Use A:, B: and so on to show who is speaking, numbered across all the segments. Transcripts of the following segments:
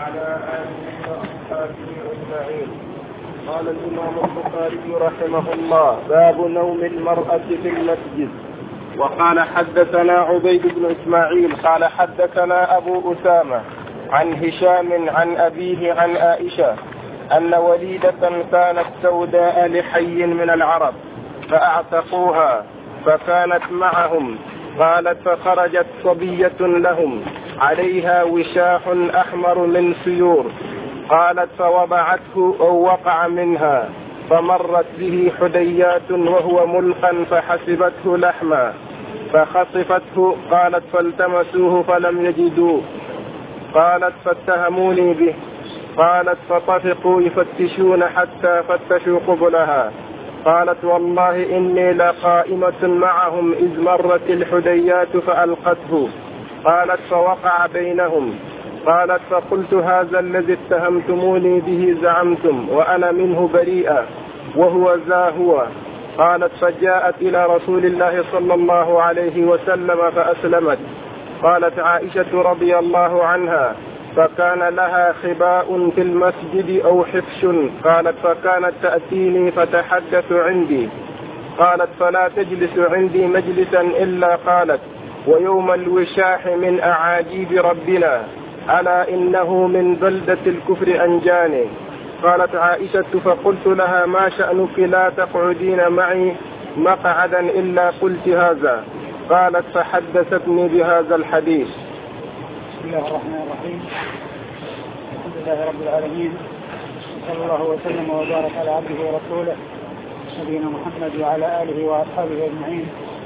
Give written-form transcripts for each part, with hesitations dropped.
A: وعلى آله وأصحابه أجمعين. قال الإمام البخاري رحمه الله: باب نوم المرأة في المسجد. وقال حدثنا عبيد بن إسماعيل قال حدثنا أبو أسامة عن هشام عن أبيه عن عائشة أن وليدة كانت سوداء لحي من العرب فأعتقوها فكانت معهم. قالت: فخرجت صبية لهم عليها وشاح أحمر من سيور. قالت: فوضعته أو وقع منها فمرت به حديات وهو ملقا فحسبته لحما فخطفته. قالت: فالتمسوه فلم يجدوه. قالت: فاتهموني به. قالت: فطفقوا يفتشون حتى فتشوا قبلها. قالت: والله إني لقائمة معهم إذ مرت الحديات فألقته. قالت: فوقع بينهم. قالت: فقلت: هذا الذي اتهمتموني به زعمتم وأنا منه بريئة وهو ذا هو. قالت: فجاءت إلى رسول الله صلى الله عليه وسلم فأسلمت. قالت عائشة رضي الله عنها: فكان لها خباء في المسجد أو حفش. قالت: فكانت تأتيني فتحدث عندي. قالت: فلا تجلس عندي مجلسا إلا قالت: ويوم الوشاح من أعاجيب ربنا ألا إنه من بلدة الكفر أنجاني. قالت عائشة: فقلت لها: ما شأنك لا تقعدين معي مقعدا إلا قلت هذا. قالت: فحدثتني بهذا الحديث.
B: بسم الله الرحمن الرحيم. الحمد لله رب العالمين، صلى الله وسلم وبارك على عبده ورسوله نبينا محمد وعلى آله وأصحابه أجمعين.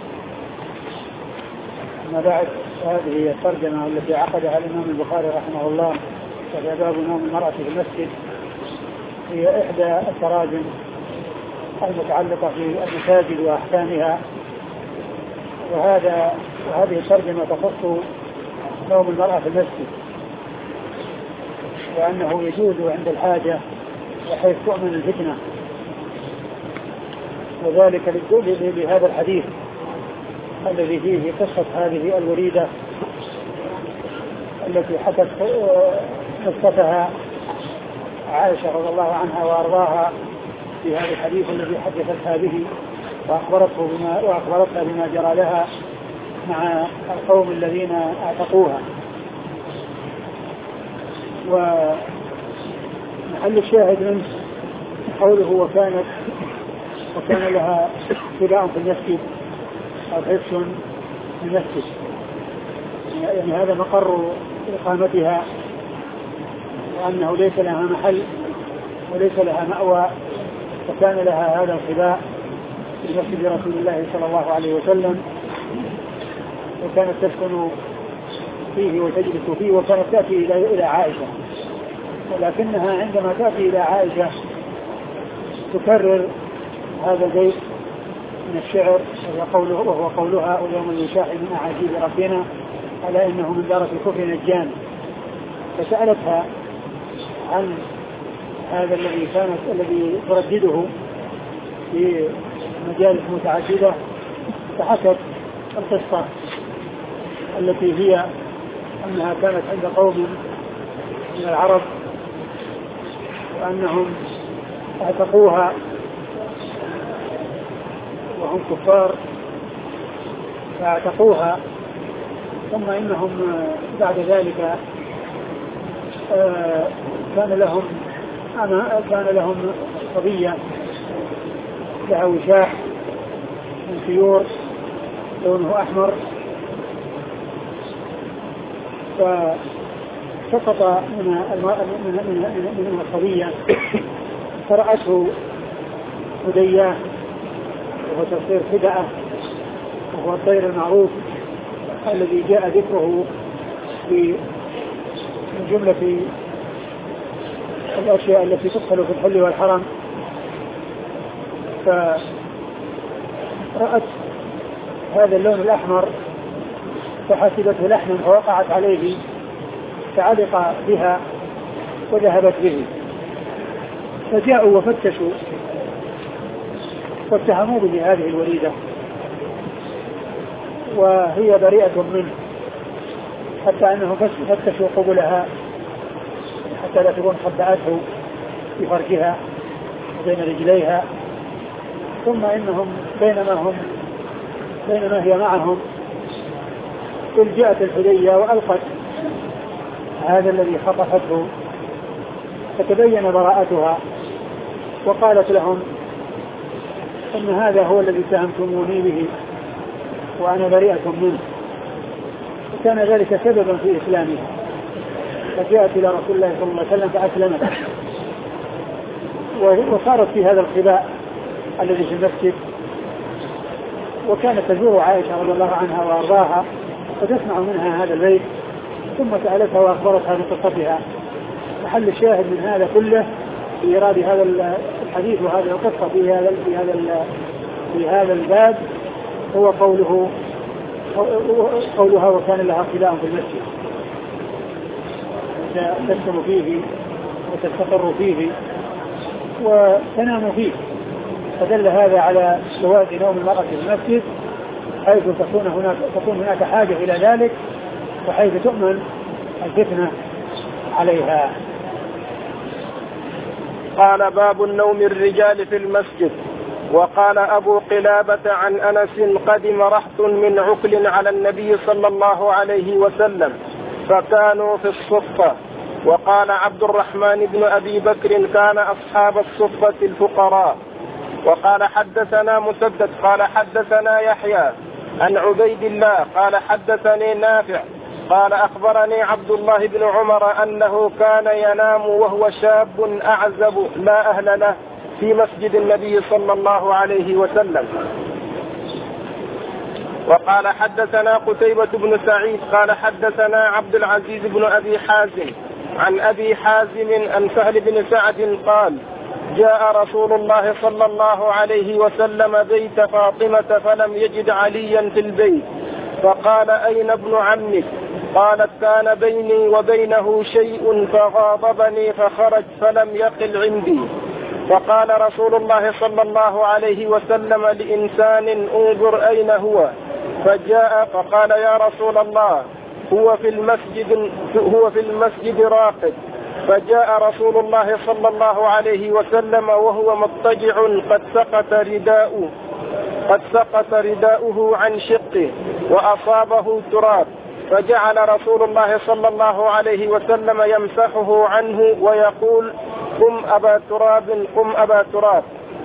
B: أما بعد، هذه الترجمة التي عقدها الإمام البخاري رحمه الله وهي باب نوم المرأة في المسجد، هي إحدى التراجم المتعلقة في المساجد وأحكامها. وهذه الترجمة تخص نوم المرأة في المسجد، وأنه يجوز عند الحاجة وحيث تؤمن الفتنة، وذلك لهذا الحديث الذي فيه قصة هذه الوليدة التي حكت قصتها عائشة رضي الله عنها وأرضاها في هذا الحديث الذي حدثتها به وأخبرتها بما جرى لها مع القوم الذين اعتقوها. ومحل الشاهد منه قوله: وكان لها خباء في المسجد أو حفش في المسجد، يعني هذا مقر إقامتها، وأنه ليس لها محل وليس لها مأوى، فكان لها هذا الخباء في مسجد رسول الله صلى الله عليه وسلم، وكانت تسكن فيه وتجلس فيه، وكانت تأتي إلى عائشة، ولكنها عندما تأتي إلى عائشة تكرر هذا البيت من الشعر وهو قولها: ويوم الوشاح من أعاجيب ربنا ألا إنه من دارة الكفر نجان. فسألتها عن هذا الذي تردده في مجالس متعددة، فحكت القصة التي هي أنها كانت عند قوم من العرب وأنهم اعتقوها وهم كفار، فاعتقوها، ثم إنهم بعد ذلك كان لهم صبية لها وشاح من سيور لونه أحمر، فسقط من الصبية فرأته هدية، وهو تصير خدعة، وهو الطير المعروف الذي جاء ذكره من جملة الأشياء التي تدخل في الحل والحرم. فرأت هذا اللون الأحمر فحسبته لحما فوقعت عليه، فعلق بها وذهبت به. فجاءوا وفتشوا واتهموا به هذه الوليدة، وهي بريئة منه، حتى أنه فتشوا قبلها حتى لا تكون خبأته في فرجها وبين رجليها. ثم إنهم بينما هي معهم إذ جاءت الحدية وألقت هذا الذي خطفته، فتبين براءتها وقالت لهم إن هذا هو الذي اتهمتموني به وأنا بريئة منه، وكان ذلك سببا في إسلامها. فجاءت إلى رسول الله صلى الله عليه وسلم فأسلمت، وصارت في هذا الخباء الذي في المسجد، وكانت تزور عائشة رضي الله عنها وأرضاها فتسمع منها هذا البيت، ثم سألتها وأخبرتها بقصتها. محل الشاهد من هذا كله في إيراد هذا الحديث وهذه القصة في هذا الباب هو قولها وكان لها خباء في المسجد تسكن فيه وتستقر فيه وتنام فيه. فدل هذا على جواز نوم المرأة في المسجد حيث تكون هناك حاجة إلى ذلك، وحيث تؤمن الفتنة عليها.
A: قال باب النوم الرجال في المسجد. وقال أبو قلابة عن أنس قدم رهط من عكل على النبي صلى الله عليه وسلم فكانوا في الصفة. وقال عبد الرحمن بن أبي بكر كان أصحاب الصفة الفقراء. وقال حدثنا مسدد قال حدثنا يحيى عن عبيد الله قال حدثني نافع قال أخبرني عبد الله بن عمر أنه كان ينام وهو شاب أعزب لا أهل له في مسجد النبي صلى الله عليه وسلم. وقال حدثنا قتيبة بن سعيد قال حدثنا عبد العزيز بن أبي حازم عن أبي حازم عن سهل بن سعد قال جاء رسول الله صلى الله عليه وسلم بيت فاطمة فلم يجد عليا في البيت فقال أين ابن عمك؟ قالت كان بيني وبينه شيء فغاضبني فخرج فلم يقل عندي. فقال رسول الله صلى الله عليه وسلم لإنسان انظر أين هو؟ فجاء فقال يا رسول الله هو في المسجد راقد. فجاء رسول الله صلى الله عليه وسلم وهو مضطجع قد سقط رداؤه عن شقه وأصابه تراب، فجعل رسول الله صلى الله عليه وسلم يمسحه عنه ويقول قم أبا تراب قم أبا تراب.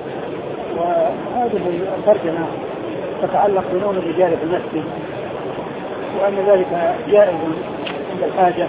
B: وهذه الترجمة تتعلق بنوم الرجال في المسجد، وأن ذلك جائز عند الحاجة.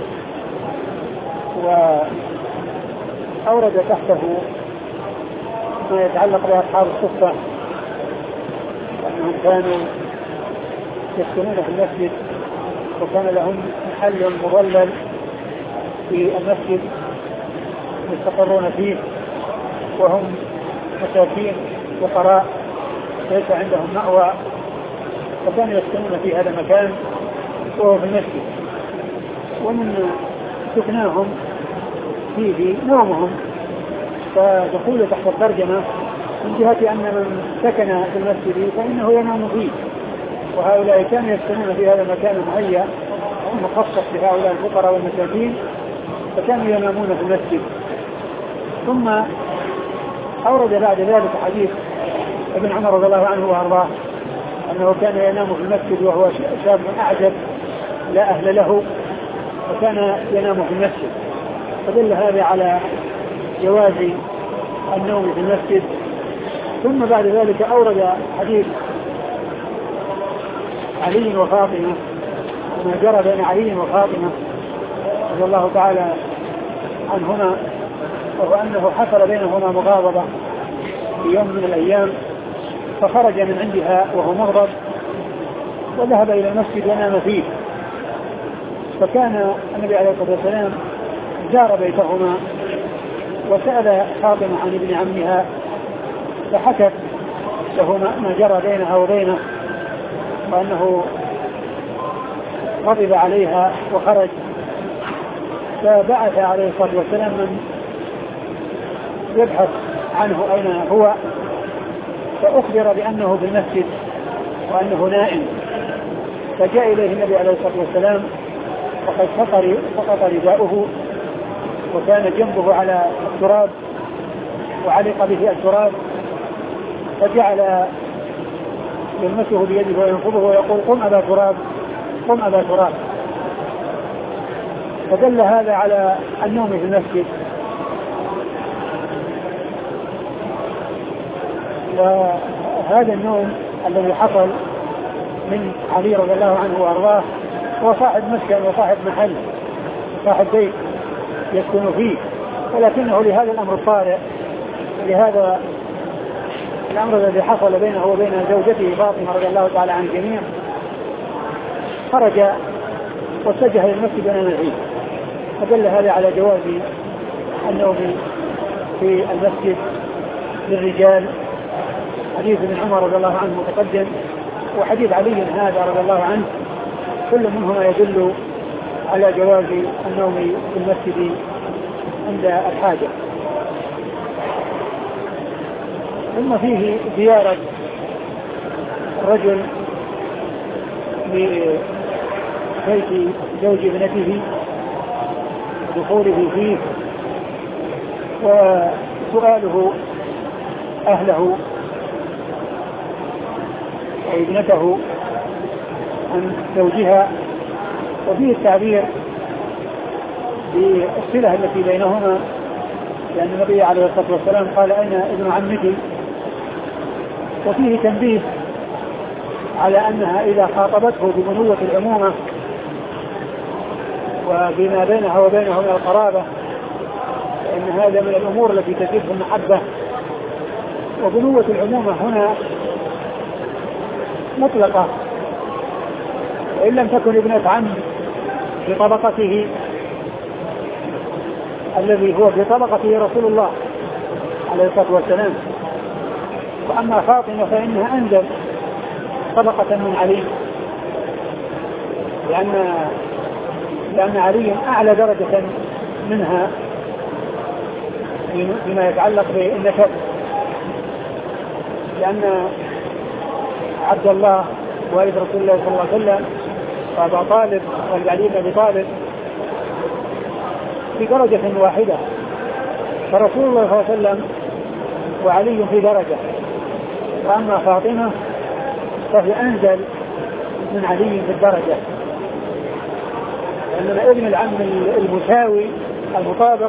B: وأورد تحته ما يتعلق بأصحاب الصفة وأنهم كانوا يسكنون في المسجد وكان لهم محل مظلل في المسجد يستقرون فيه، وهم مساكين فقراء ليس عندهم مأوى، فكانوا يسكنون في هذا المكان وهو في المسجد. ومن سكناهم فيه نومهم، فدخول تحت الترجمة من جهة أن من سكن في المسجد فإنه ينام فيه، وهؤلاء كانوا يسكنون في هذا المكان المهيأ مخصص لهؤلاء الفقراء والمساكين، فكانوا ينامون في المسجد. ثم أورد بعد ذلك حديث ابن عمر رضي الله عنه وأرضاه أنه كان ينام في المسجد وهو شاب أعجب لا أهل له، وكان ينام في المسجد، فدل هذا على جواز النوم في المسجد. ثم بعد ذلك أورد حديث علي وفاطمة وما جرى بين علي وفاطمة رضي الله تعالى عنهما، وهو أنه حصل بينهما مغاضبة في يوم من الأيام، فخرج من عندها وهو مغضب وذهب إلى المسجد ونام فيه. فكان النبي عليه الصلاة والسلام زار بيتهما وسأل فاطمة عن ابن عمها، فحكت له ما جرى بينها وبينه، وأنه غضب عليها وخرج. فبعث عليه الصلاة والسلام من يبحث عنه أين هو، فأخبر بأنه في المسجد وأنه نائم. فجاء إليه النبي عليه الصلاة والسلام وقد سقط رداؤه وكان جنبه على التراب وعلق به التراب، فجعل يلمسه بيده وينفضه ويقول قم أبا تراب قم أبا تراب. فدل هذا على النوم في المسجد. وهذا النوم الذي حصل من علي رضي الله عنه وأرضاه هو صاحب مسكن وصاحب محل وصاحب بيت يسكن فيه، ولكنه لهذا الأمر الطارئ، لهذا الأمر الذي حصل بينه وبين زوجته فاطمة رضي الله تعالى عن الجميع، خرج واتجه إلى المسجد أمام العيد. فدل هذا على جواز النوم في المسجد للرجال. حديث ابن عمر رضي الله عنه متقدم، وحديث علي هذا رضي الله عنه كل منهما يدل على جواز النوم في المسجد عند الحاجة. ثم فيه زيارة الرجل لبيت زوج ابنته، دخوله فيه وسؤاله أهله وابنته عن زوجها، وفيه التعبير بالصلة التي بينهما، لأن النبي عليه الصلاة والسلام قال أين ابن عمتي، وفيه تنبيه على أنها إذا خاطبته ببنوة العمومة وبما بينها وبينه من القرابة فإن هذا من الأمور التي تزيد المحبة. وبنوة العمومة هنا مطلقة، وإن لم تكن ابنة عم بطبقته الذي هو بطبقته رسول الله عليه الصلاة والسلام. وأما فاطمة فإنها أنزل طبقة من علي، لأن علي أعلى درجة منها فيما يتعلق بالنسب، لأن عبد الله والد رسول الله صلى الله عليه وسلم وأبا طالب والد علي بن أبي طالب في درجة واحدة، فرسول الله صلى الله عليه وسلم وعلي في درجة، وأما فاطمة فهي أنزل من علي في الدرجة، لأننا ابن العم المساوي المطابق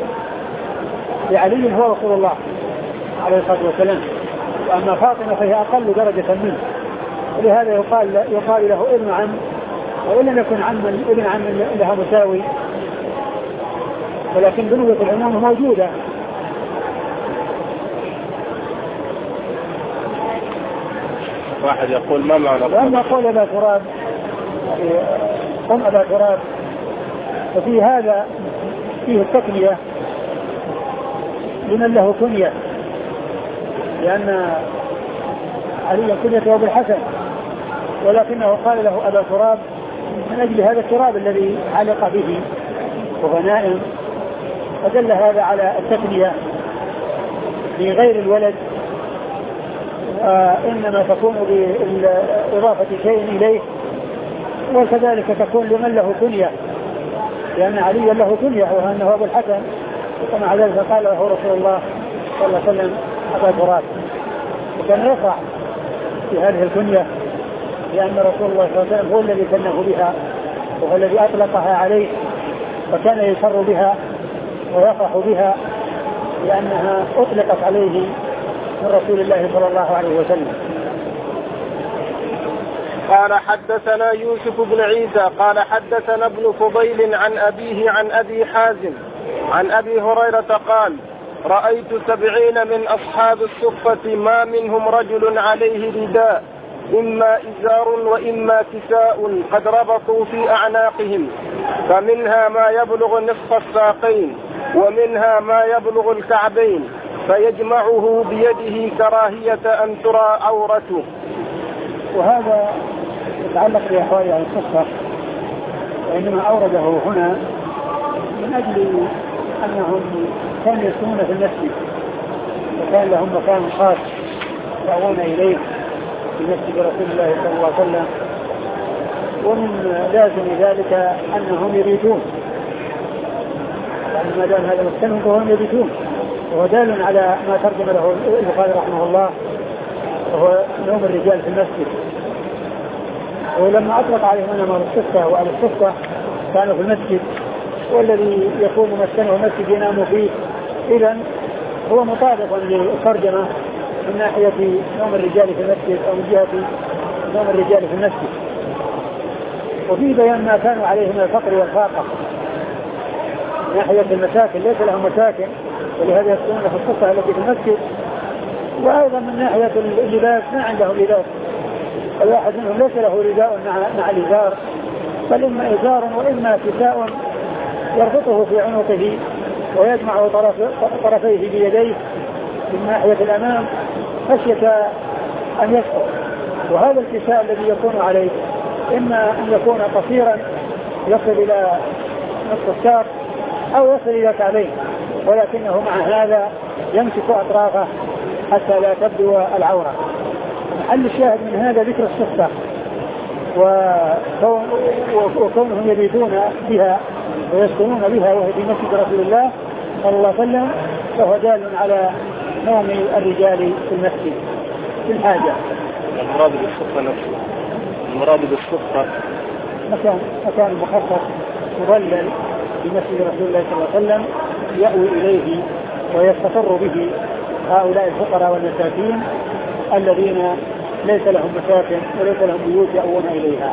B: لعلي هو رسول الله عليه الصلاة والسلام، وأما فاطمة فهي أقل درجة منه، ولهذا يقال له ابن عم، وإن لم يكن ابن عم لها مساوي، ولكن بنوة العمومة موجودة.
A: واحد يقول ما معنى
B: وأما قول أبا تراب قم أبا تراب، ففي هذا فيه التكنية لمن له كنية، لأن علي كنيته أبو الحسن، ولكنه قال له أبا تراب من أجل هذا التراب الذي علق به وغنائم، فدل هذا على التكنية لغير الولد، إنما تكون بإضافة شيء إليه، وكذلك تكون لمن له كنية، لأن علي له كنية وأنه أبو الحسن، ومع ذلك قال له رسول الله صلى الله عليه وسلم أبا تراب، وكان يفرح في هذه الكنية، لأن رسول الله صلى الله عليه وسلم هو الذي كنه بها وهو الذي أطلقها عليه، وكان يسر بها ويفرح بها لأنها أطلقت عليه من رسول الله صلى الله عليه وسلم.
A: قال حدثنا يوسف بن عيسى قال حدثنا ابن فضيل عن أبيه عن أبي حازم عن أبي هريرة قال رأيت 70 من أصحاب الصفة ما منهم رجل عليه رداء إما إزار وإما كساء قد ربطوا في أعناقهم، فمنها ما يبلغ نصف الساقين ومنها ما يبلغ الكعبين، فيجمعه بيده كراهية أن ترى عورته.
B: وهذا يتعلق بأحوال عن الصفة، وإنما أورده هنا من أجل أنهم كانوا يسكنون في المسجد وكان لهم مكان خاص يأوون إليه في مسجد رسول الله صلى الله عليه وسلم، ومن لازم ذلك أنهم يريدون يعني ما دام هذا مسكنهم فهم يبيتون، وهو دال على ما ترجم له البخاري رحمه الله وهو نوم الرجال في المسجد. ولما أطلق عليهم أنهم الصفة وعلى الصفة كانوا في المسجد، والذي يكون مسكنه المسجد ينام فيه، إذن هو مطابق للترجمة من ناحية نوم الرجال في المسجد أو من جهة نوم الرجال في المسجد. وفي بيان ما كانوا عليه من الفقر والفاقة من ناحية المساكن، ليس لهم مساكن ولهذا يسكنون في الصفة التي في المسجد. وأيضا من ناحية اللباس ما عندهم لباس، الواحد منهم ليس له رداء مع الإزار، بل إما إزار وإما كساء يربطه في عنقه ويجمع طرفيه بيديه من ناحية الأمام خشية أن يسقط. وهذا الكساء الذي يكون عليه إما أن يكون قصيرا يصل إلى نصف الساق أو يصل إلى كعبين، ولكنه مع هذا يمسك أطرافه حتى لا تبدو العورة. محل الشاهد من هذا ذكر الصفة وكونهم يبيتون بها ويسكنون بها وهي في مسجد رسول الله صلى الله عليه وسلم، فهو دال على نوم الرجال في المسجد في الحاجة.
A: المراد بالصفة نفسه، المراد بالصفة
B: مكان مخصص مظلل في مسجد رسول الله صلى الله عليه وسلم يأوي إليه ويستقر به هؤلاء الفقراء والمساكين الذين ليس لهم مساكن وليس لهم بيوت يأوون إليها.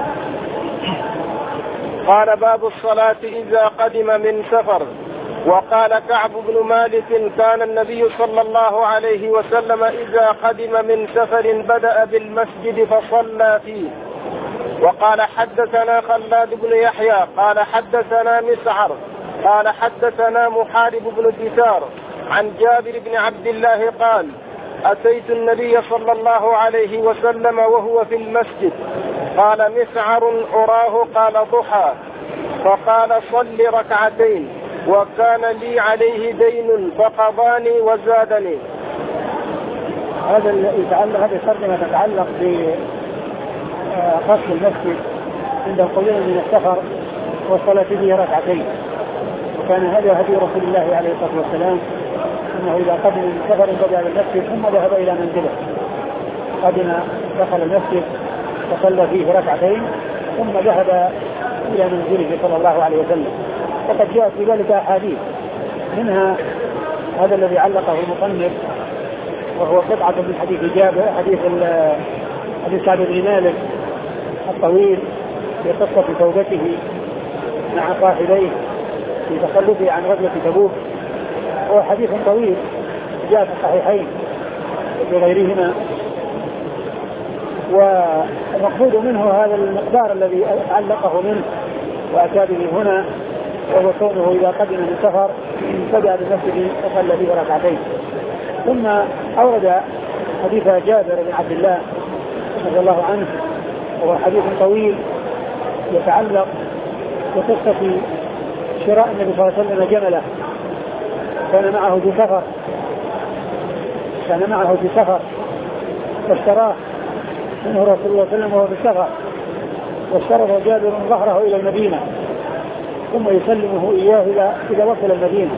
A: قال باب الصلاة إذا قدم من سفر. وقال كعب بن مالك كان النبي صلى الله عليه وسلم إذا قدم من سفر بدأ بالمسجد فصلى فيه. وقال حدثنا خلاد بن يحيى قال حدثنا مسعر قال حدثنا محارب بن دثار عن جابر بن عبد الله قال أتيت النبي صلى الله عليه وسلم وهو في المسجد. قال مسعر أراه قال ضحى، فقال صل ركعتين وكان لي عليه دين فقضاني وزادني.
B: هذه الترجمة تتعلق بقصد المسجد عند القدوم من السفر والصلاة فيه ركعتين. وكان هذا هدي رسول الله عليه الصلاة والسلام أنه إذا قدم من سفر بدأ بالمسجد ثم ذهب إلى منزله، دخل المسجد وصلى فيه ركعتين ثم ذهب إلى منزله صلى الله عليه وسلم. وقد جاءت في ذلك أحاديث، منها هذا الذي علقه المصنف وهو قطعة من حديث جابر، حديث سعد بن مالك الطويل في قصة توبته مع صاحبيه في تخلفه عن غزوة تبوك. هو حديث طويل جاء في الصحيحين وغيرهما، والمقصود منه هذا المقدار الذي علقه منه وأتى به هنا، وهو كونه إذا قدم من سفر بدأ بالمسجد وصلى فيه ركعتين. ثم أورد حديث جابر بن عبد الله رضي الله عنه، وهو حديث طويل يتعلق بقصة شراء النبي صلى الله عليه وسلم جمله كان معه في سفر فاشتراه منه رسول الله صلى الله عليه وسلم وهو في السفر، واشترط جابر ظهره إلى المدينة ثم يسلمه إياه إذا وصل المدينة.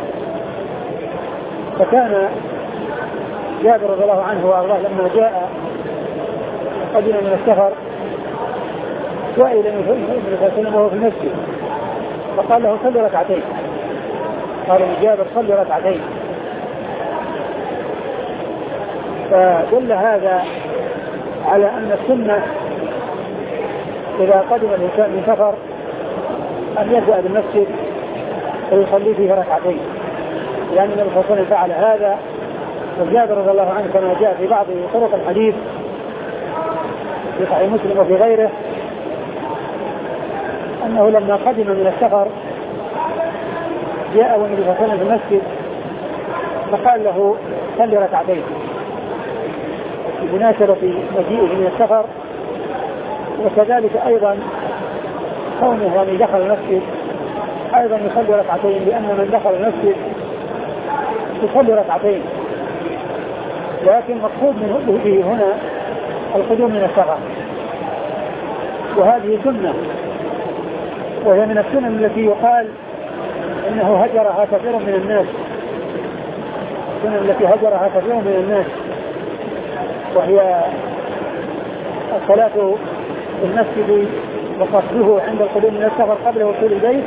B: فكان جابر رضي الله عنه وأرضاه لما جاء قدم من السفر سئل النبي صلى الله عليه وسلم وهو في المسجد فقال له صل ركعتين، قال لجابر صل ركعتين. فدل هذا على أن السنة إذا قدم الإنسان من سفر أن يبدأ بالمسجد ويصلي فيه ركعتين، لأن النبي صلى الله عليه وسلم فعل هذا. وجابر رضي الله عنه كما جاء في بعض طرق الحديث في صحيح مسلم وفي غيره أنه لما قدم من السفر جاء والنبي صلى الله عليه وسلم في المسجد فقال له صل ركعتين بمناسبة مجيئه من السفر. وكذلك أيضا كونه من دخل المسجد أيضا يصلي ركعتين، لأن من دخل المسجد يصلي ركعتين، لكن مقصود من به هنا القدوم من السفر، وهذه سنة، وهي من السنن التي يقال إنه هجرها كثير من الناس، السنن التي هجرها كثير من الناس، وهي الصلاة في المسجد وقصده عند القدوم من السفر قبل وصول البيت.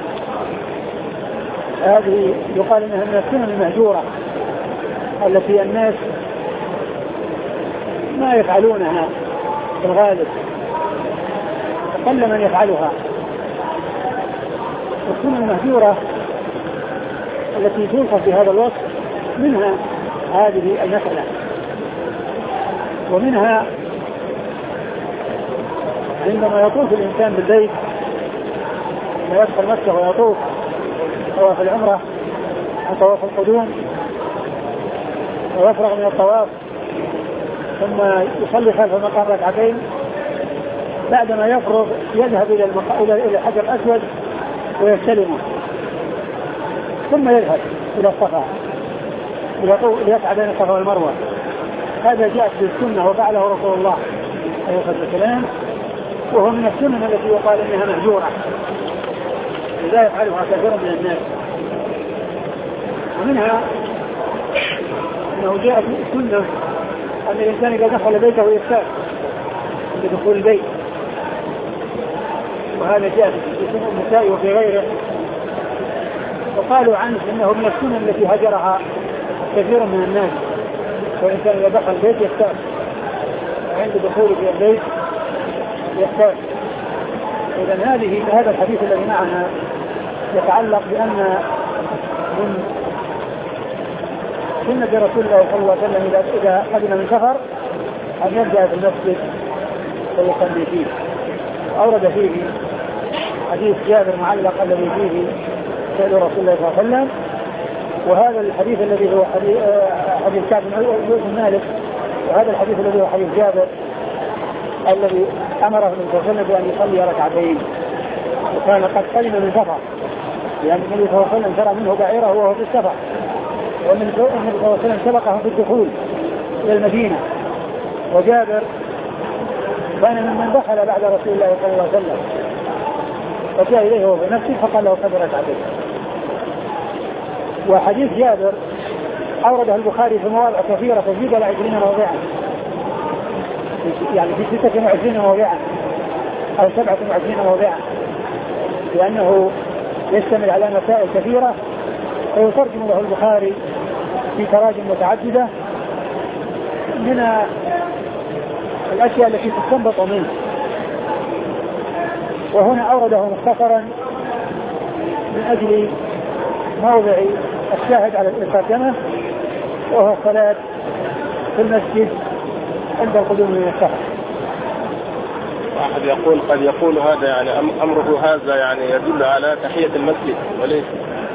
B: هذه يقال انها من السنن المهجورة التي الناس ما يفعلونها في الغالب، قل من يفعلها. السنن المهجورة التي توصف بهذا الوصف منها هذه المسألة، ومنها عندما يطوف الإنسان بالبيت، لما يدخل مكة ويطوف طواف العمرة أو طواف القدوم ويفرغ من الطواف ثم يصلي خلف المقام ركعتين، بعدما يفرغ يذهب إلى الحجر الأسود ويستلمه، ثم يذهب إلى الصفا ليسعى بين الصفا والمروة. هذا جاءت بالسنة وفعله رسول الله عليه الصلاة والسلام، وهو من السنن التي يقال انها مهجورة لا يفعلها كثير من الناس. ومنها انه جاء في السنة ان الانسان اذا دخل بيته يستاذن بدخول البيت، وهذا جاء في سنن النساء وفي غيره، وقالوا عنه انه من السنن التي هجرها كثير من الناس، والانسان اذا دخل البيت يستاذن، وعند دخوله في البيت يحتاج. إذن هذا الحديث الذي معنا يتعلق بأن من سنة رسول الله صلى الله عليه وسلم إذا قدم من سفر أن يبدأ في المسجد ويصلي فيه. أورد فيه حديث جابر معلق الذي فيه سأل رسول الله صلى الله عليه وسلم، وهذا الحديث الذي هو حديث كعب بن مالك، وهذا الحديث الذي هو حديث جابر الذي أمره النبي صلى الله عليه وسلم بأن يصلي ركعتين، وكان قد قدم من سفر، لأن النبي صلى الله عليه وسلم شرع منه بعيره وهو في السفر، والنبي صلى الله عليه وسلم سبقه في الدخول إلى المدينة، وجابر كان ممن دخل بعد رسول الله صلى الله عليه وسلم، فجاء إليه وهو بنفسه فقال له صلي ركعتين. وحديث جابر أورده البخاري في مواضع كثيرة تزيد على 20 موضعا، يعني في 26 موضعا أو 27 موضعا، لأنه يشتمل على مسائل كثيرة، ويترجم له البخاري في تراجم متعددة من الأشياء التي تستنبط منه. وهنا أورده مختصرا من أجل موضع الشاهد على الترجمة، وهو الصلاة في المسجد عند القدوم من السفر.
A: واحد يقول قد يقول هذا يعني أمره هذا يعني يدل على تحية المسجد، وليس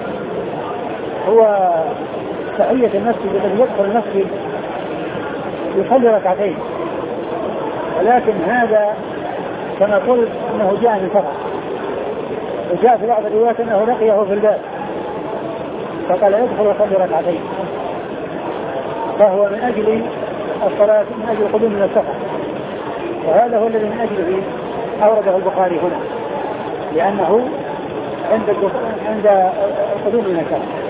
B: هو تحية المسجد الذي يدخل المسجد يصلي ركعتين، ولكن هذا كما قلت انه جاء من سفر، وجاء في بعض الروايات انه لقيه في الباب فقال يدخل ويصلي ركعتين، فهو من اجل الصلاة من اجل القدوم من السفر، وهذا هو الذي من اجله اورده البخاري هنا، لانه عند القدوم من السفر.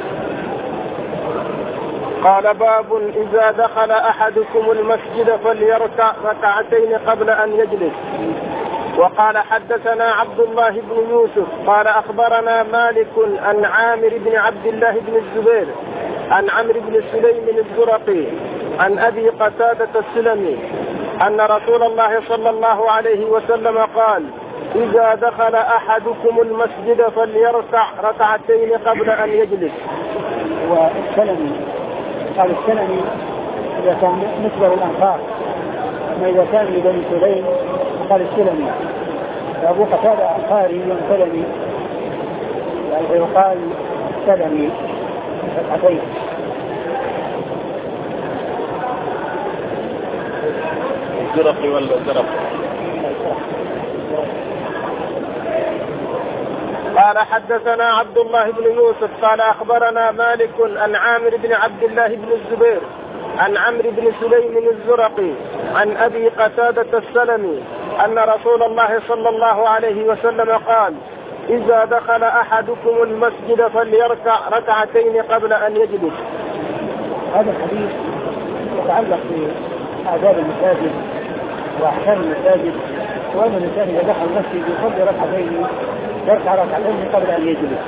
A: قال باب إذا دخل أحدكم المسجد فليركع ركعتين قبل أن يجلس. وقال حدثنا عبد الله بن يوسف قال أخبرنا مالك عن عامر بن عبد الله بن الزبير عن عمرو بن سليم الزرقي عن أبي قتادة السلمي أن رسول الله صلى الله عليه وسلم قال إذا دخل أحدكم المسجد فليركع ركعتين قبل أن يجلس.
B: والسلمي قال السلمي إذا كان نسبة للأنصار، أما إذا كان لبني سليم قال السلمي. أبو قتادة أنصاري سلمي، يعني يقال سلمي فتحتين.
A: الزرقي ولا الزرق؟ قال حدثنا عبد الله بن يوسف قال أخبرنا مالك عن عامر بن عبد الله بن الزبير عن عمرو بن سليم الزرقي عن أبي قتادة السلمي أن رسول الله صلى الله عليه وسلم قال إذا دخل أحدكم المسجد فليركع ركعتين قبل أن يجلس.
B: هذا الحديث يتعلق بآداب المساجد وأحكام المساجد، وأن الإنسان إذا دخل المسجد يصلي ركعتين يركع ركعتين قبل أن يجلس.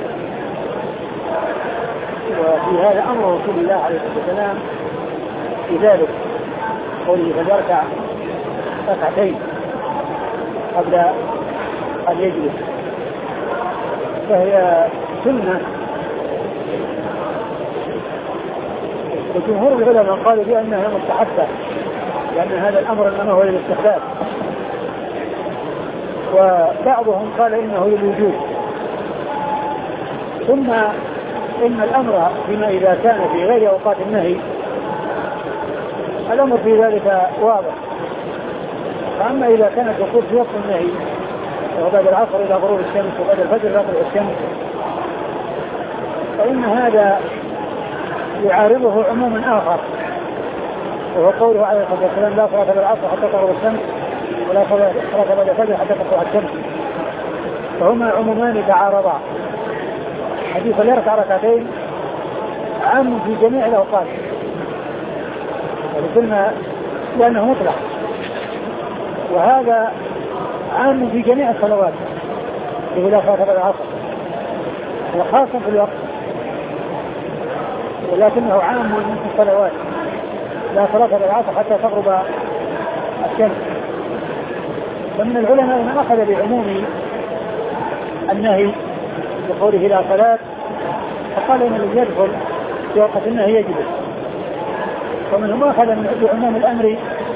B: وفي هذا أمر رسول الله عليه الصلاة والسلام في ذلك، قوله فليركع ركعتين قبل أن يجلس، فهي سنة. وجمهور العلماء قالوا بأنها مستحبة، لأن هذا الأمر إنما هو للاستحباب، وبعضهم قال إنه للوجوب. ثم إن الأمر فيما إذا كان في غير أوقات النهي الأمر في ذلك واضح. فأما إذا كان الدخول في وقت النهي وبعد العصر إلى غروب الشمس وبعد الفجر إلى طلوع الشمس، فإن هذا يعارضه عموم آخر، وهو قوله عليه الصلاة والسلام لا صلاة بالعصر حتى تغرب الشمس ولا صلاة بعد الفجر حتى تطلع الشمس، فهما عمومان تعارضا. حديث يركع ركعتين عام في جميع الأوقات، ولكن لأنه مطلق، وهذا عام في جميع الصلوات لا صلاة بعد العصر، وخاصة في الوقت، ولكنه عام في الصلوات لا صلاة بالعصر حتى تغرب الشمس. فمن العلماء من أخذ بعموم النهي بقوله لا صلاة، فقال إن الذي يدخل في وقت النهي يجلس. ومنهم أخذ بعموم الأمر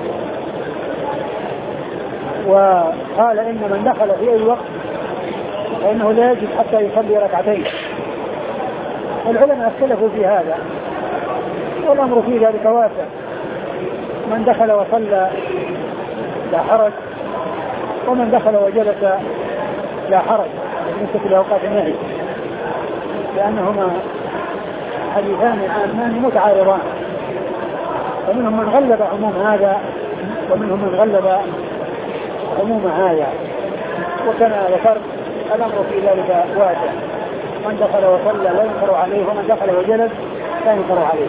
B: وقال إن من دخل في أي وقت فإنه لا يجب حتى يصلي ركعتين. العلماء اختلفوا في هذا، والأمر في ذلك واسع. من دخل وصلى لا حرج، ومن دخل وجلس لا حرج بالنسبة لأوقات النهي، لأنهما حديثان عامان متعارضان، ومنهم من غلب عموم هذا ومنهم من غلب عموم هذا، وكما ذكرت الأمر في ذلك واسع. من دخل وصلى لا ينكر عليه، ومن دخل وجلس لا ينكر عليه.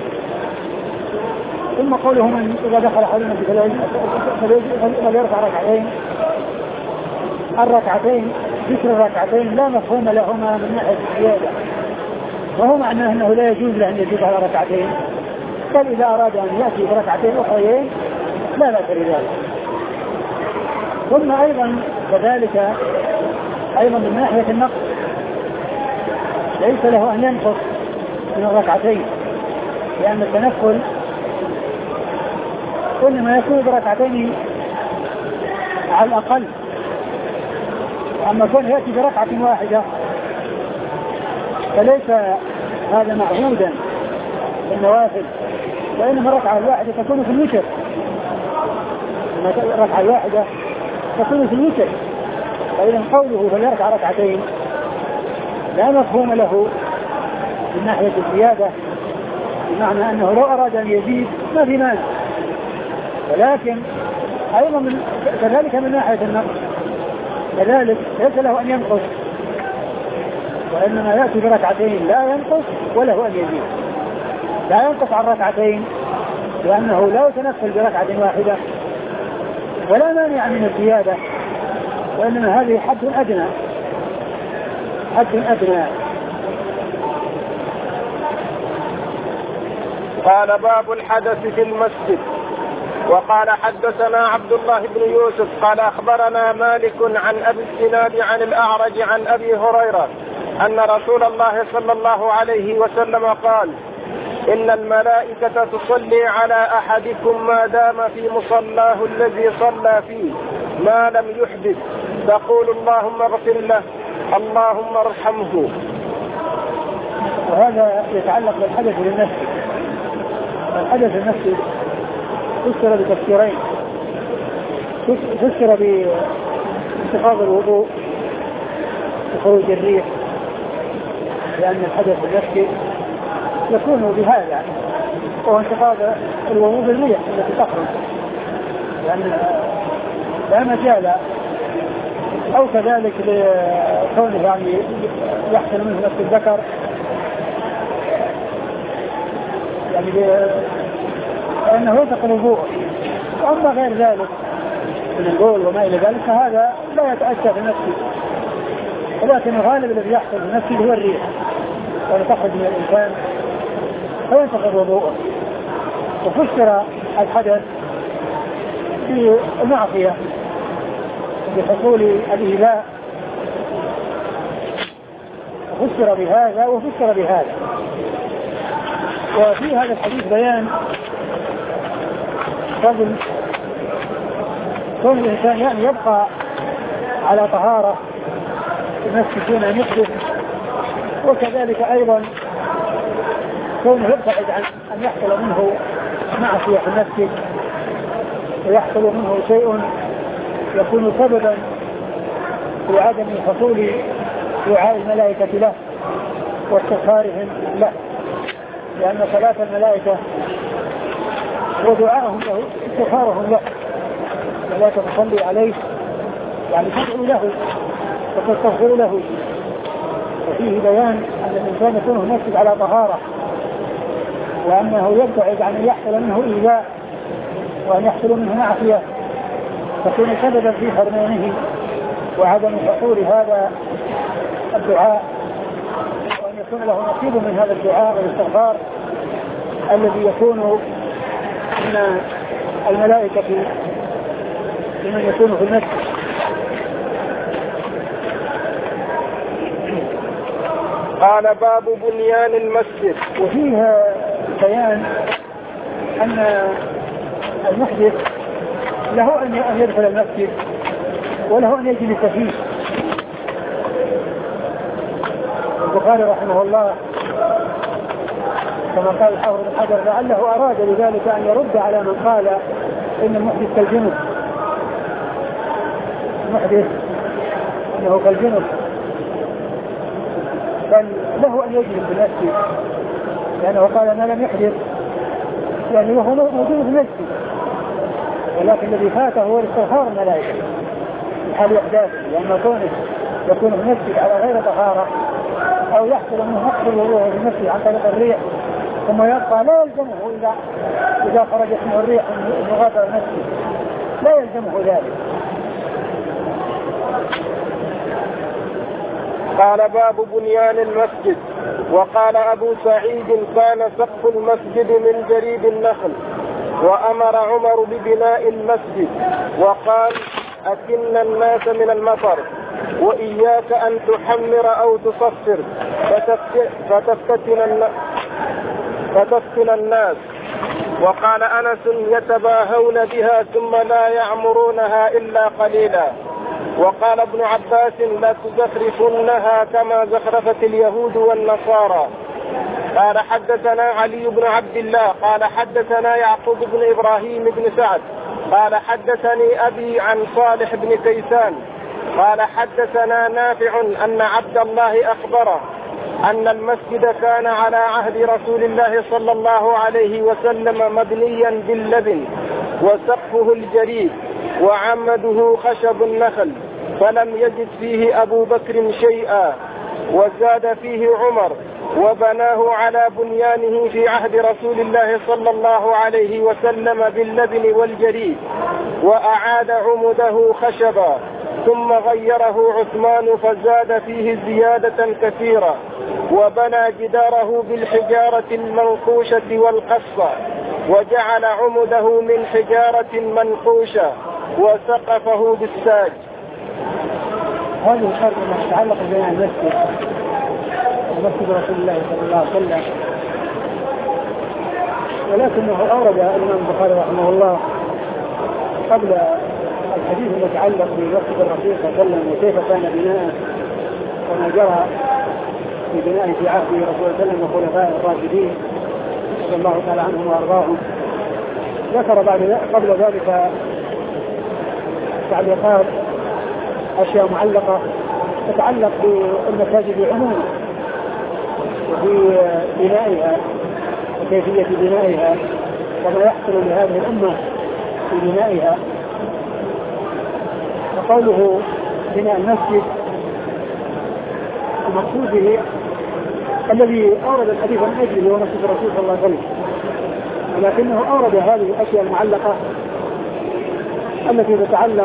B: ثم قوله من إذا دخل حولنا فليرفع ركعتين، الركعتين ذكر الركعتين لا مفهوم لهما من ناحية الزيادة، وهو معناه أنه لا يجوز له أن يزيد على ركعتين، بل إذا أراد أن يأتي بركعتين أخرين لا بأس بذلك. ثم أيضا كذلك أيضا من ناحية النقص ليس له أن ينقص من الركعتين، لأن التنفل إنما يكون بركعتين على الأقل. أما كون يأتي بركعة واحدة فليس هذا معهودا في النوافل، وإنما الركعة الواحدة تكون في الوتر، الركعة الواحدة تكون في الوتر. فإذا قوله فليركع ركعتين لا مفهوم له من ناحية الزيادة، بمعنى أنه لو أراد أن يزيد ما في مانع، ولكن أيضا كذلك من ناحية النقص كذلك ليس له أن ينقص، وإنما يأتي بركعتين لا ينقص وله أن يزيد. لا ينقص عن ركعتين لأنه لا يتنفل بركعة واحدة، ولا مانع من الزيادة، وإنما هذه حد أدنى، حد أدنى.
A: قال باب الحدث في المسجد. وقال حدثنا عبد الله بن يوسف قال أخبرنا مالك عن أبي الزناد عن الأعرج عن أبي هريرة أن رسول الله صلى الله عليه وسلم قال إن الملائكة تصلي على أحدكم ما دام في مصلاه الذي صلى فيه ما لم يحدث، تقول اللهم اغفر له اللهم ارحمه.
B: وهذا يتعلق بالحدث للنفس. الحدث النفسي فسر بتفسيرين، فسر بانتقاض الوضوء وخروج الريح، لأن الحدث النفسي يكون بهذا، وهو انتقاض الوضوء بالريح التي تخرج، لأن لا مجال أو كذلك لكونه يعني يحصل منه نفس الذكر يعني فإنه ينتقل الوضوء. وأما غير ذلك من البول وما إلى ذلك فهذا لا يتأثر في نفسه، ولكن الغالب الذي يحصل في نفسه هو الريح وتخرج من الإنسان فينتقل الوضوء. وفسر الحدث بالمعصية بحصول الإيذاء، وفسر بهذا وفسر بهذا. وفي هذا الحديث بيان فضل كون الإنسان يعني يبقى على طهارة نفسه دون أن يحدث، وكذلك أيضا كونه يبتعد عن أن يحصل منه معصية في نفسه ويحصل منه شيء يكون سببا في عدم حصول دعاء الملائكة له واستغفارهم له، لأن صلاة الملائكة ودعاءهم له استغفارهم له. الملائكة تصلي عليه يعني تدعو له وتستغفر له. وفيه بيان أن الإنسان يكون هناك على طهارة، وأنه يبتعد عن أن يحصل منه إيذاء وأن يحصل منه معصية تكون سببا في حرمانه وعدم حصول هذا الدعاء، وأن يكون له نصيب من هذا الدعاء والاستغفار الذي يكون من الملائكة لمن يكون في المسجد.
A: قال باب بنيان المسجد.
B: وفيه بيان أن المحدث له أن يدخل المسجد وله أن يجلس فيه. البخاري رحمه الله كما قال الحافظ بن حجر لعله أراد بذلك أن يرد على من قال إن المحدث كالجنب، المحدث إنه كالجنب، بل له أن يجلس في المسجد، لأنه قال أنا لم يحدث يعني وهو موجود في المسجد، ولكن الذي فاته هو الاستغفار الملائكة في حال إحداثه، لأن كونه يكون في المسجد على غير طهارة أو يحصل منه نقص الوضوء في المسجد عن طريق الريح ثم يبقى لا يلزمه إذا خرجت منه الريح من غادر المسجد لا يلزمه ذلك.
A: قال باب بنيان المسجد. وقال أبو سعيد كان سقف المسجد من جريد النخل، وأمر عمر ببناء المسجد وقال أكن الناس من المطر وإياك أن تحمر أو تصفر فتفتن الناس. وقال أنس يتباهون بها ثم لا يعمرونها إلا قليلا. وقال ابن عباس لا تزخرفنها كما زخرفت اليهود والنصارى. قال حدثنا علي بن عبد الله قال حدثنا يعقوب بن إبراهيم بن سعد قال حدثني أبي عن صالح بن كيسان قال حدثنا نافع أن عبد الله أخبره أن المسجد كان على عهد رسول الله صلى الله عليه وسلم مبنيا باللبن وسقفه الجريد وعمده خشب النخل، فلم يجد فيه أبو بكر شيئا، وزاد فيه عمر وبناه على بنيانه في عهد رسول الله صلى الله عليه وسلم باللبن والجريد، وأعاد عمده خشبا، ثم غيره عثمان فزاد فيه زيادة كثيرة، وبنى جداره بالحجارة المنقوشة والقصة، وجعل عمده من حجارة منقوشة، وسقفه بالساج.
B: هذه الشرط ما يتعلق بين المسجد ومسجد رسول الله صلى الله عليه وسلم، ولكنه أورد الإمام البخاري رحمه الله قبل الحديث المتعلق بمسجد الرسول صلى الله عليه وسلم وكيف كان بناءه وما جرى في بنائه في عهد رسول الله صلى الله عليه وسلم وخلفائه الراشدين رضي الله تعالى عنهم وأرضاهم. ذكر قبل ذلك تعليقات أشياء معلقة تتعلق بالمساجد عموما وفي بنائها وكيفية بنائها وما يحصل لهذه الأمة في بنائها. وقوله بناء المسجد المقصود به الذي أورد الحديث من أجله هو مسجد الرسول صلى الله عليه وسلم، ولكنه أورد هذه الأشياء المعلقة التي تتعلق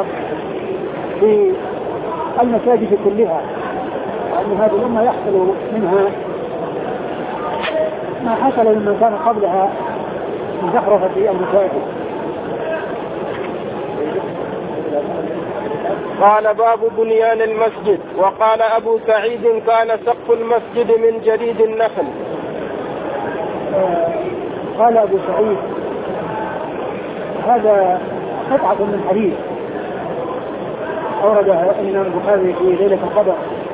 B: بالمساجد كلها، وأن هذه الأمة يحصل منها ما حصل لمن كان قبلها من زخرفة المساجد.
A: قال باب بنيان المسجد. وقال أبو سعيد كان سقف المسجد من جريد النخل.
B: قال أبو سعيد هذا قطعة من حديث أوردها الإمام البخاري في ليلة القدر،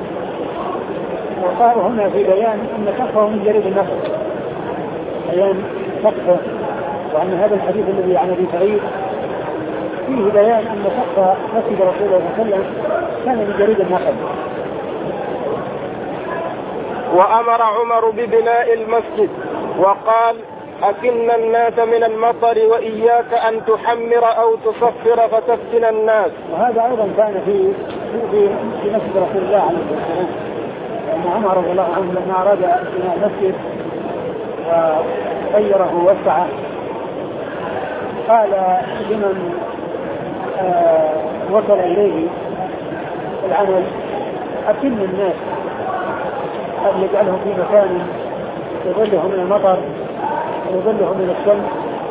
B: وقال هنا في بيان أن سقفه من جريد النخل، بيان سقفه، وأن هذا الحديث الذي عن أبي سعيد فيه بيان أن سقف مسجد رسول الله صلى الله عليه وسلم كان من جريد النخل.
A: وأمر عمر ببناء المسجد وقال أكن الناس من المطر وإياك أن تحمر أو تصفر فتفتن الناس.
B: وهذا أيضا كان في مسجد رسول الله عليه الصلاة والسلام، لأن عمر رضي الله عنه لما أراد بناء المسجد وغيره ووسعه قال لمن وصل إليه العمل أكن الناس أن يجعلهم في مكان يظلهم من المطر ويظلهم من الشمس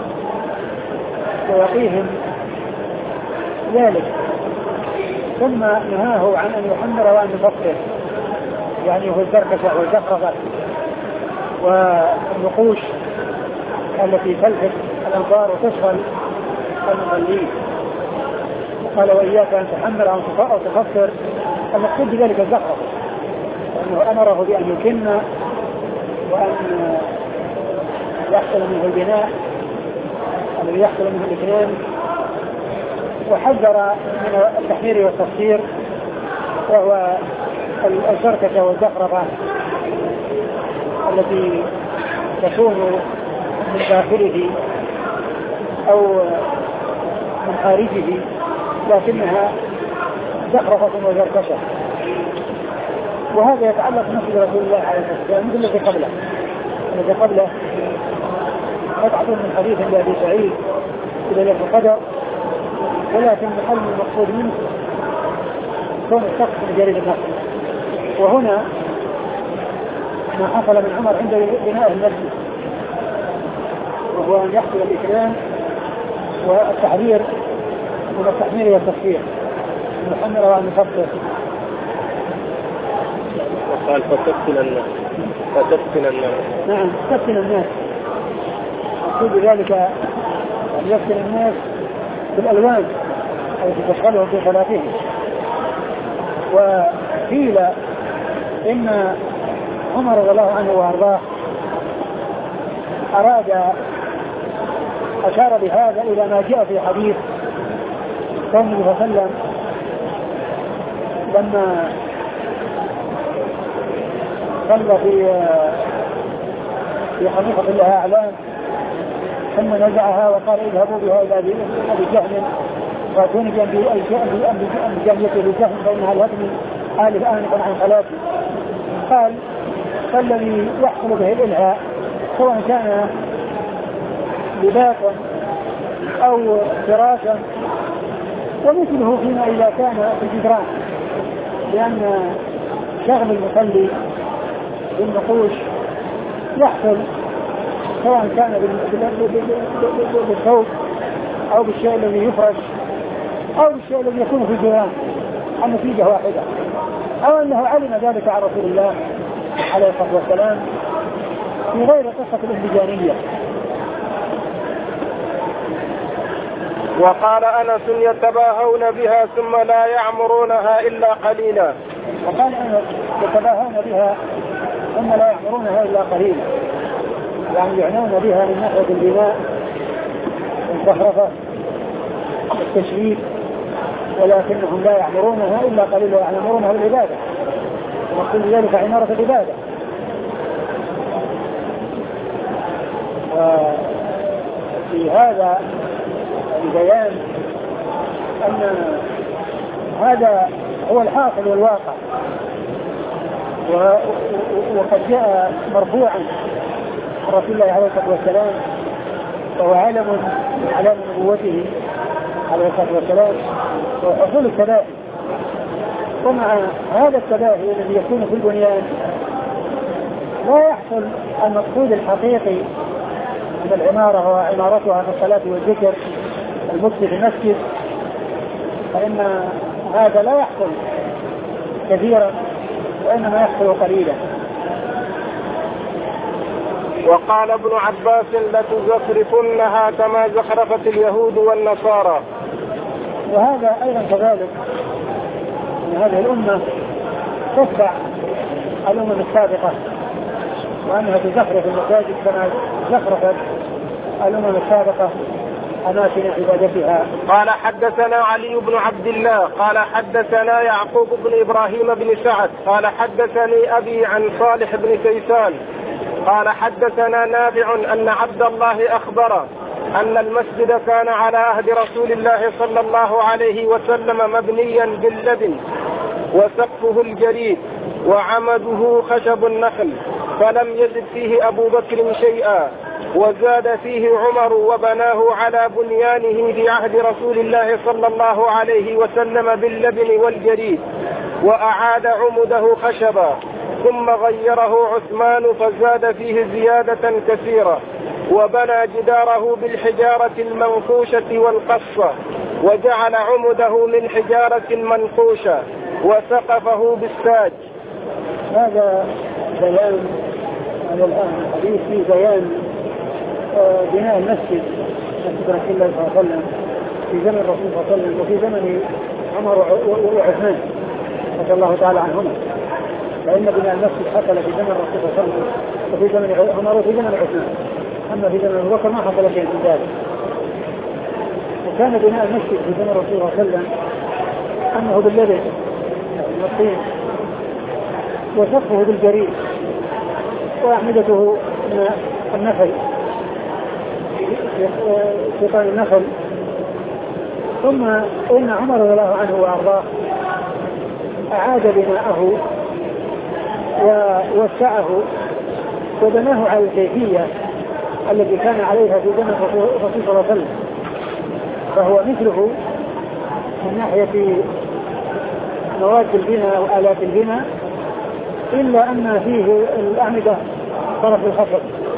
B: ويقيهم ذلك، ثم نهاه عن أن يحمر وأن يفكر، يعني هو الزركشة والزخرفة والنقوش التي تلفت الأنظار وتشغل المصلين. قال وإياك أن تحمر أو تفكر، المقصود بذلك الزخرفة، لأنه أمره بأن يكن وأن يحصل منه البناء الذي يحصل منه الإكرام، وحذر من التحمير والتصفير وهو الشركة والزخرفة التي تكون من داخله أو من خارجه لكنها زخرفة وزركشة. وهذا يتعلق بمسجد رسول الله عليه الصلاة والسلام مثل الذي قبله قطعة من حديث لأبي سعيد إلى ليلة القدر، ولكن محل المقصود منه كون السقف من جريد النخل. وهنا ما حصل من عمر عند بناء المسجد، وهو أن يحصل الإكرام والتحرير من التحمير والتصفير، المحمر وأن يفكر.
A: وقال فتفتن الناس.
B: نعم فتفتن الناس، مقصود بذلك أن يفتن الناس بالألوان التي تشغلهم في صلاتهم. وقيل إن عمر رضي الله عنه وأرضاه أشار بهذا إلى ما جاء في حديث كان النبي صلى الله عليه وسلم لما صلى في حديقة لها أعلام ثم نزعها وقال اذهبوا بها إلى أبي جهل واتوني بجهلية أبي جهل فإنها الهدم آلف آنفا عن صلاتي. قال فالذي يحصل به الإلهاء سواء كان لباسا أو فراشا، ومثله فيما إذا كان في الجدران، لأن شغل المصلي بالنقوش يحصل سواء كان بالثوب أو بالشيء الذي يفرش أو بالشيء الذي يكون في الجيران، النتيجة واحدة. أو أنه علم ذلك عن رسول الله عليه الصلاة والسلام في غير قصة الانبجانية.
A: وقال أنس يتباهون بها ثم لا يعمرونها إلا قليلا.
B: وقال أنس يتباهون بها ثم لا يعمرونها إلا قليلا، يعني يعنون بها من ناحية البناء والزخرفة والتشريف، ولكنهم لا يعمرونها إلا قليلا، يعمرونها بالعبادة، ومقصود ذلك عمارة العبادة. وفي هذا البيان أن هذا هو الحاصل والواقع. وقد جاء مرفوعا عن رسول الله عليه الصلاة والسلام، وهو علم من أعلام نبوته عليه الصلاة والسلام، وحصول التباهي. ومع هذا التباهي الذي يكون في البنيان لا يحصل المقصود الحقيقي من العمارة وعمارتها في الصلاة والذكر المكث في المسجد، فإن هذا لا يحصل كثيرا وإنما يحصل قليلا.
A: وقال ابن عباس لتزخرفنها كما زخرفت اليهود والنصارى.
B: وهذا أيضا كذلك أن هذه الأمة تتبع الأمم السابقة، وأنها تزخرف المساجد كما زخرفت الأمم السابقة أماكن عبادتها.
A: قال حدثنا علي بن عبد الله قال حدثنا يعقوب بن إبراهيم بن سعد قال حدثني أبي عن صالح بن كيسان قال حدثنا نافع أن عبد الله أخبر أن المسجد كان على عهد رسول الله صلى الله عليه وسلم مبنيا باللبن وسقفه الجريد وعمده خشب النخل، فلم يزد فيه أبو بكر شيئا، وزاد فيه عمر وبناه على بنيانه في عهد رسول الله صلى الله عليه وسلم باللبن والجريد، وأعاد عمده خشبا، ثم غيره عثمان فزاد فيه زيادة كثيرة، وبنى جداره بالحجارة المنقوشة والقصة، وجعل عمده من حجارة منقوشة، وسقفه بالساج.
B: هذا بيان على الآن الحديث في بيان بناء المسجد مسجد رسول الله صلى الله عليه وسلم في زمن الرسول صلى الله عليه وسلم وفي زمن عمر وعثمان رضي الله تعالى عنهما، فإن بناء المسجد حصل في زمن الرسول صلى الله عليه وسلم وفي زمن عمر وفي زمن عثمان، أما في زمن أبو بكر ما حصل شيء من ذلك. وكان بناء المسجد في زمن الرسول صلى الله عليه وسلم أنه باللبن من الطين، وسقفه بالجريد، وأعمدته من النخل سقان النخل. ثم إن عمر رضي الله عنه وأرضاه أعاد بناءه ووسعه وبناه على الكيفية التي كان عليها في زمن الرسول صلى الله عليه وسلم، فهو مثله من ناحية مواد البناء وآلات البناء، إلا أن فيه الأعمدة طرف الخشب،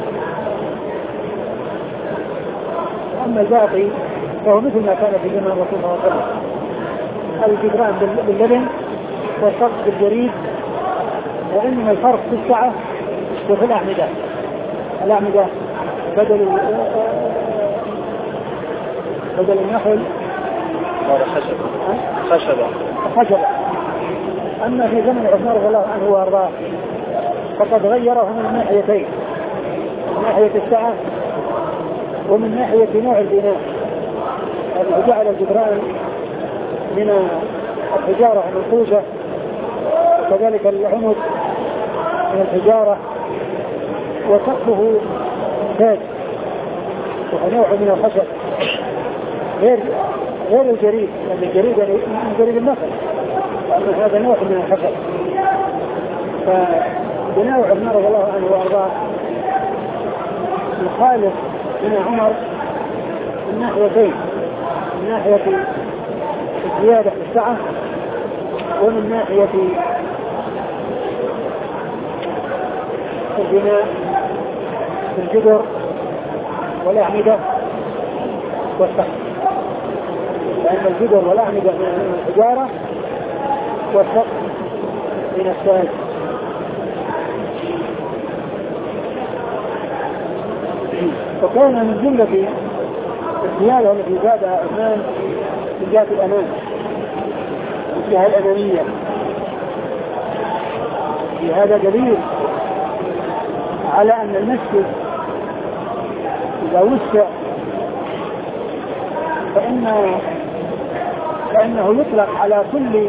B: أما الباقي فهو مثل ما كان في زمن الرسول صلى الله عليه وسلم، الجدران باللبن والسقف بالجريد، وإنما الفرق في السعة وفي الأعمدة. الأعمدة بدل النخل خشبة. أما في زمن عثمان رضي الله عنه وأرضاه فقد غيره من ناحيتين، من ناحية السعة ومن ناحية نوع البناء، جعل الجدران من الحجارة المنقوشة، وكذلك العمود من الحجارة، وسقفه تاج ونوع من الخشب غير الجريد، لأن الجريد من جريد النخل، وأما هذا نوع من الخشب. فبناء عثمان رضي الله عنه وأرضاه يخالف بناء عمر من ناحيتين، من ناحية الزيادة في السعة ومن ناحية البناء في الجدر والأعمدة والسقف، لأن الجدر والأعمدة من الحجارة والسقف من الساج. وكان من جملة الزيادة التي زادها عثمان من جهة الأمان، من الجهة الأمامية. في هذا دليل على أن المسجد إذا وسع فإنه يطلق على كل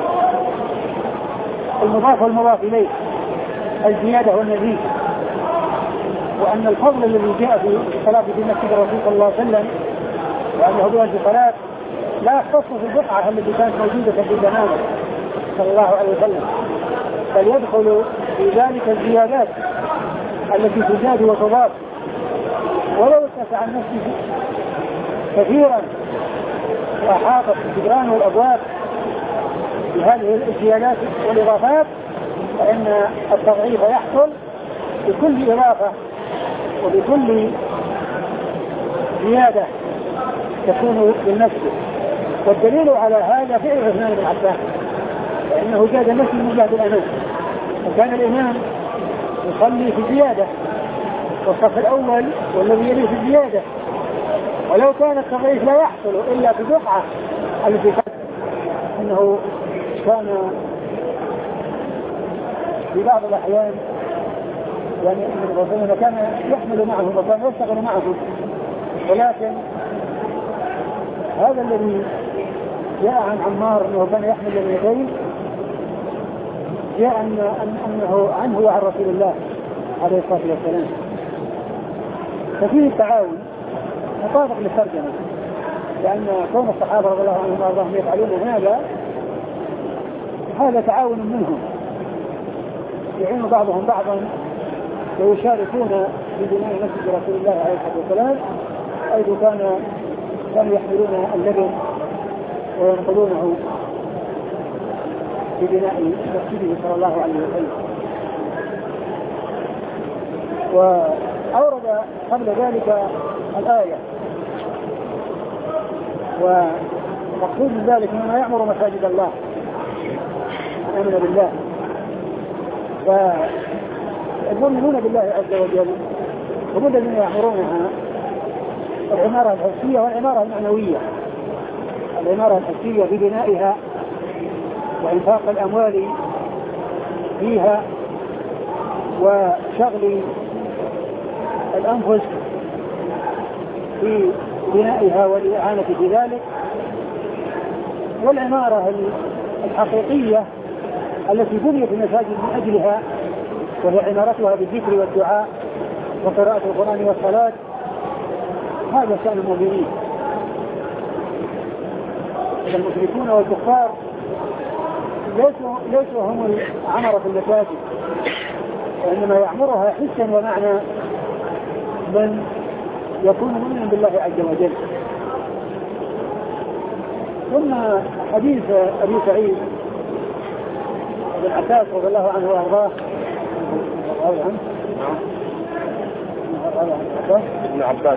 B: المضاف والمضاف إليه الزيادة والمزيد، وأن الفضل الذي جاء في الصلاة في مسجد الرسول صلى الله عليه وسلم وأنه بوجه الصلاة لا يختص في البقعة التي كانت موجودة في زمانه، صلى الله عليه وسلم، بل يدخل في ذلك الزيادات التي تزاد وتضاف، ولو اتسع النفس كثيرا وأحاطت الجدران والأبواب بهذه الزيادات والإضافات، فإن التضعيف يحصل بكل إضافة وبكل زيادة تكون للنفس. والدليل على هذا فعل عثمان بن عفان، فإنه زاد النفس من جهة الأمام، وكان الإمام يصلي في الزيادة والصف الأول والذي يليه في الزيادة، ولو كان التضعيف لا يحصل إلا في بقعة التي أنه كان في بعض الأحيان يعني الرسول كان يحمل معهم وكان يشتغل معهم، ولكن هذا الذي جاء عن عمار أنه كان يحمل اليدين جاء أنه عنه وعن رسول الله عليه الصلاة والسلام. ففيه التعاون مطابق للترجمة، لأن كون الصحابة رضي الله عنهم وارضاهم يفعلون هذا تعاون منهم، يعين بعضهم بعضا ويشاركون في بناء مسجد رسول الله عليه الصلاة والسلام، حيث كانوا يحملون اللبن وينقلونه في بناء مسجده صلى الله عليه وسلم. وأورد قبل ذلك الآية، ومقصود من ذلك مما يعمر مساجد الله من آمن بالله، فالمؤمنون بالله عز وجل هم الذين يعمرونها العمارة الحسية والعمارة المعنوية. العمارة الحسية ببنائها وإنفاق الأموال فيها وشغل الأنفس في بنائها والإعانة في ذلك، والعمارة الحقيقية التي بنيت المساجد من أجلها، وهي عمارتها بالذكر والدعاء وقراءة القرآن والصلاة. هذا شأن المؤمنين. المشركون والكفار ليسوا هم عمرة المساجد، وإنما يعمرها حسا ومعنى من يكون مؤمنا بالله عز وجل. ثم حديث أبي سعيد بن عباس رضي الله عنه وأرضاه
A: ابن عباس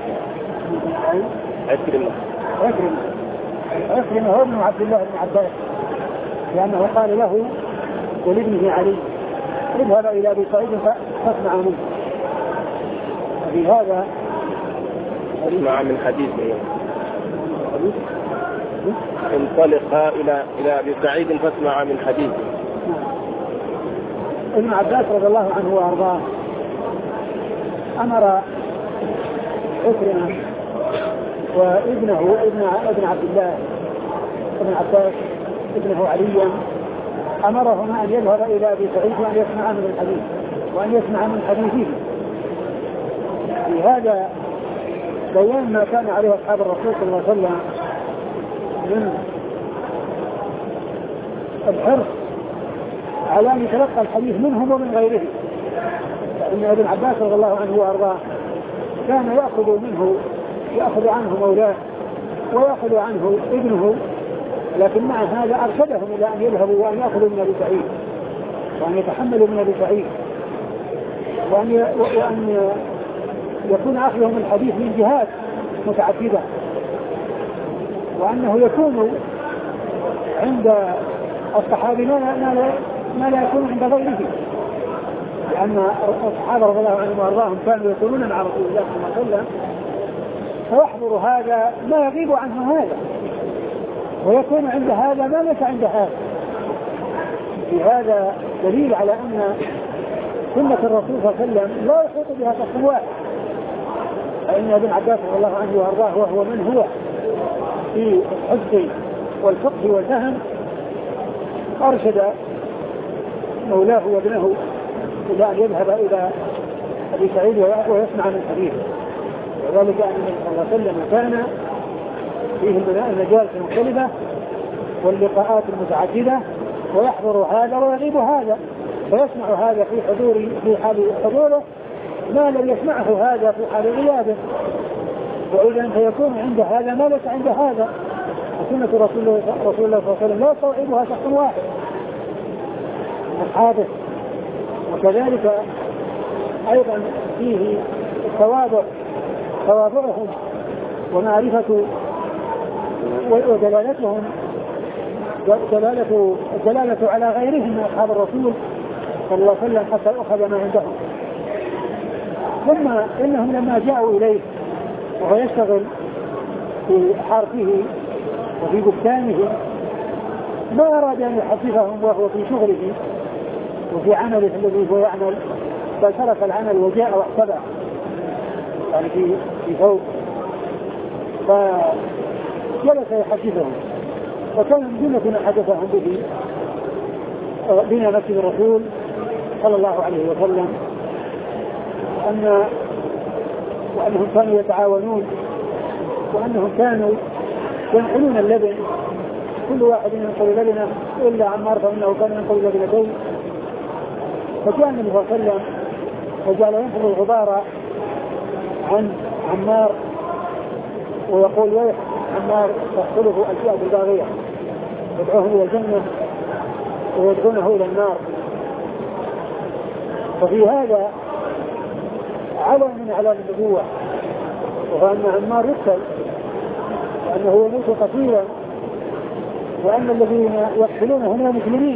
B: عكرمة هو ابن عبد الله بن عباس، لأنه قال له ولابنه علي اذهب إلى أبي سعيد فاسمع منه. في هذا
A: اسمع من حديثه، انطلق إلى أبي سعيد فاسمع من حديثه.
B: ابن عباس رضي الله عنه وأرضاه أمر عكرمة وابنه ابن عبد الله ابن عباس ابنه عليا، أمرهما أن يذهب إلى أبي سعيد وأن يسمع من الحديث وأن يسمع من حديثه. في هذا بيان ما كان عليه أصحاب الرسول صلى الله عليه وسلم من الحرص على أن يتلقى الحديث منهم ومن غيرهم، فإن ابن عباس رضي الله عنه وأرضاه كان يأخذ عنه مولاه ويأخذ عنه ابنه، لكن مع هذا أرشدهم إلى أن يذهبوا وأن يأخذوا من أبي سعيد وأن يتحملوا من أبي سعيد وأن يكون أخذهم الحديث من جهات متعددة، وأنه يكون عند الصحابي ما لا يكون عند غيره، لأن الصحابة رضي الله عنهم وأرضاهم كانوا يقولون مع رسول الله صلى الله عليه وسلم فيحضر هذا ما يغيب عنه هذا، ويكون عند هذا ما ليس عند هذا. في هذا دليل على أن سنة الرسول صلى الله عليه وسلم لا يحيط بها شخص واحد، فإن ابن عباس رضي الله عنه وأرضاه وهو من هو في الحفظ والفقه والفهم أرشد مولاه وابنه إلى أن يذهب إلى أبي سعيد ويسمع من حديثه، وذلك أن النبي صلى الله عليه وسلم كان فيه المجالس المختلفة واللقاءات المتعددة، ويحضر هذا ويغيب هذا، فيسمع هذا في حال حضوره ما لم يسمعه هذا في حال غيابه، وإذا فيكون عند هذا ما ليس عند هذا. سنة رسول الله صلى الله عليه وسلم لا يستوعبها شخص واحد أصحابه. وكذلك أيضا فيه تواضعهم ومعرفة ودلالتهم الدلالة على غيرهم من أصحاب الرسول صلى الله عليه وسلم حتى أخذ ما عندهم. ثم إنهم لما جاءوا إليه وهو يشتغل في حرفه وفي بستانه ما أراد أن يحدثهم وهو في شغله وفي عمله الذي هو يعمل، بل ترك العمل وجاء واحتبى يعني في فوق، فجلس يحدثهم. وكان من جملة ما حدثهم به بنا مسجد الرسول صلى الله عليه وسلم وأنهم كانوا يتعاونون، وأنهم كانوا ينقلون اللبن، كل واحد ينقل لبنه إلا عمار فإنه كان ينقل لبنتين. فجاء النبي صلى الله عليه وسلم وجعل ينقل الغبار عن عمار ويقول ويح عمار تحصله الفئة الباغية، يدعوهم إلى الجنة ويدعونه إلى النار. ففي هذا علم من أعلام النبوة، وهو أن عمار يقتل وأنه يموت قتيلا، وأن الذين يقتلون هنا مسلمين.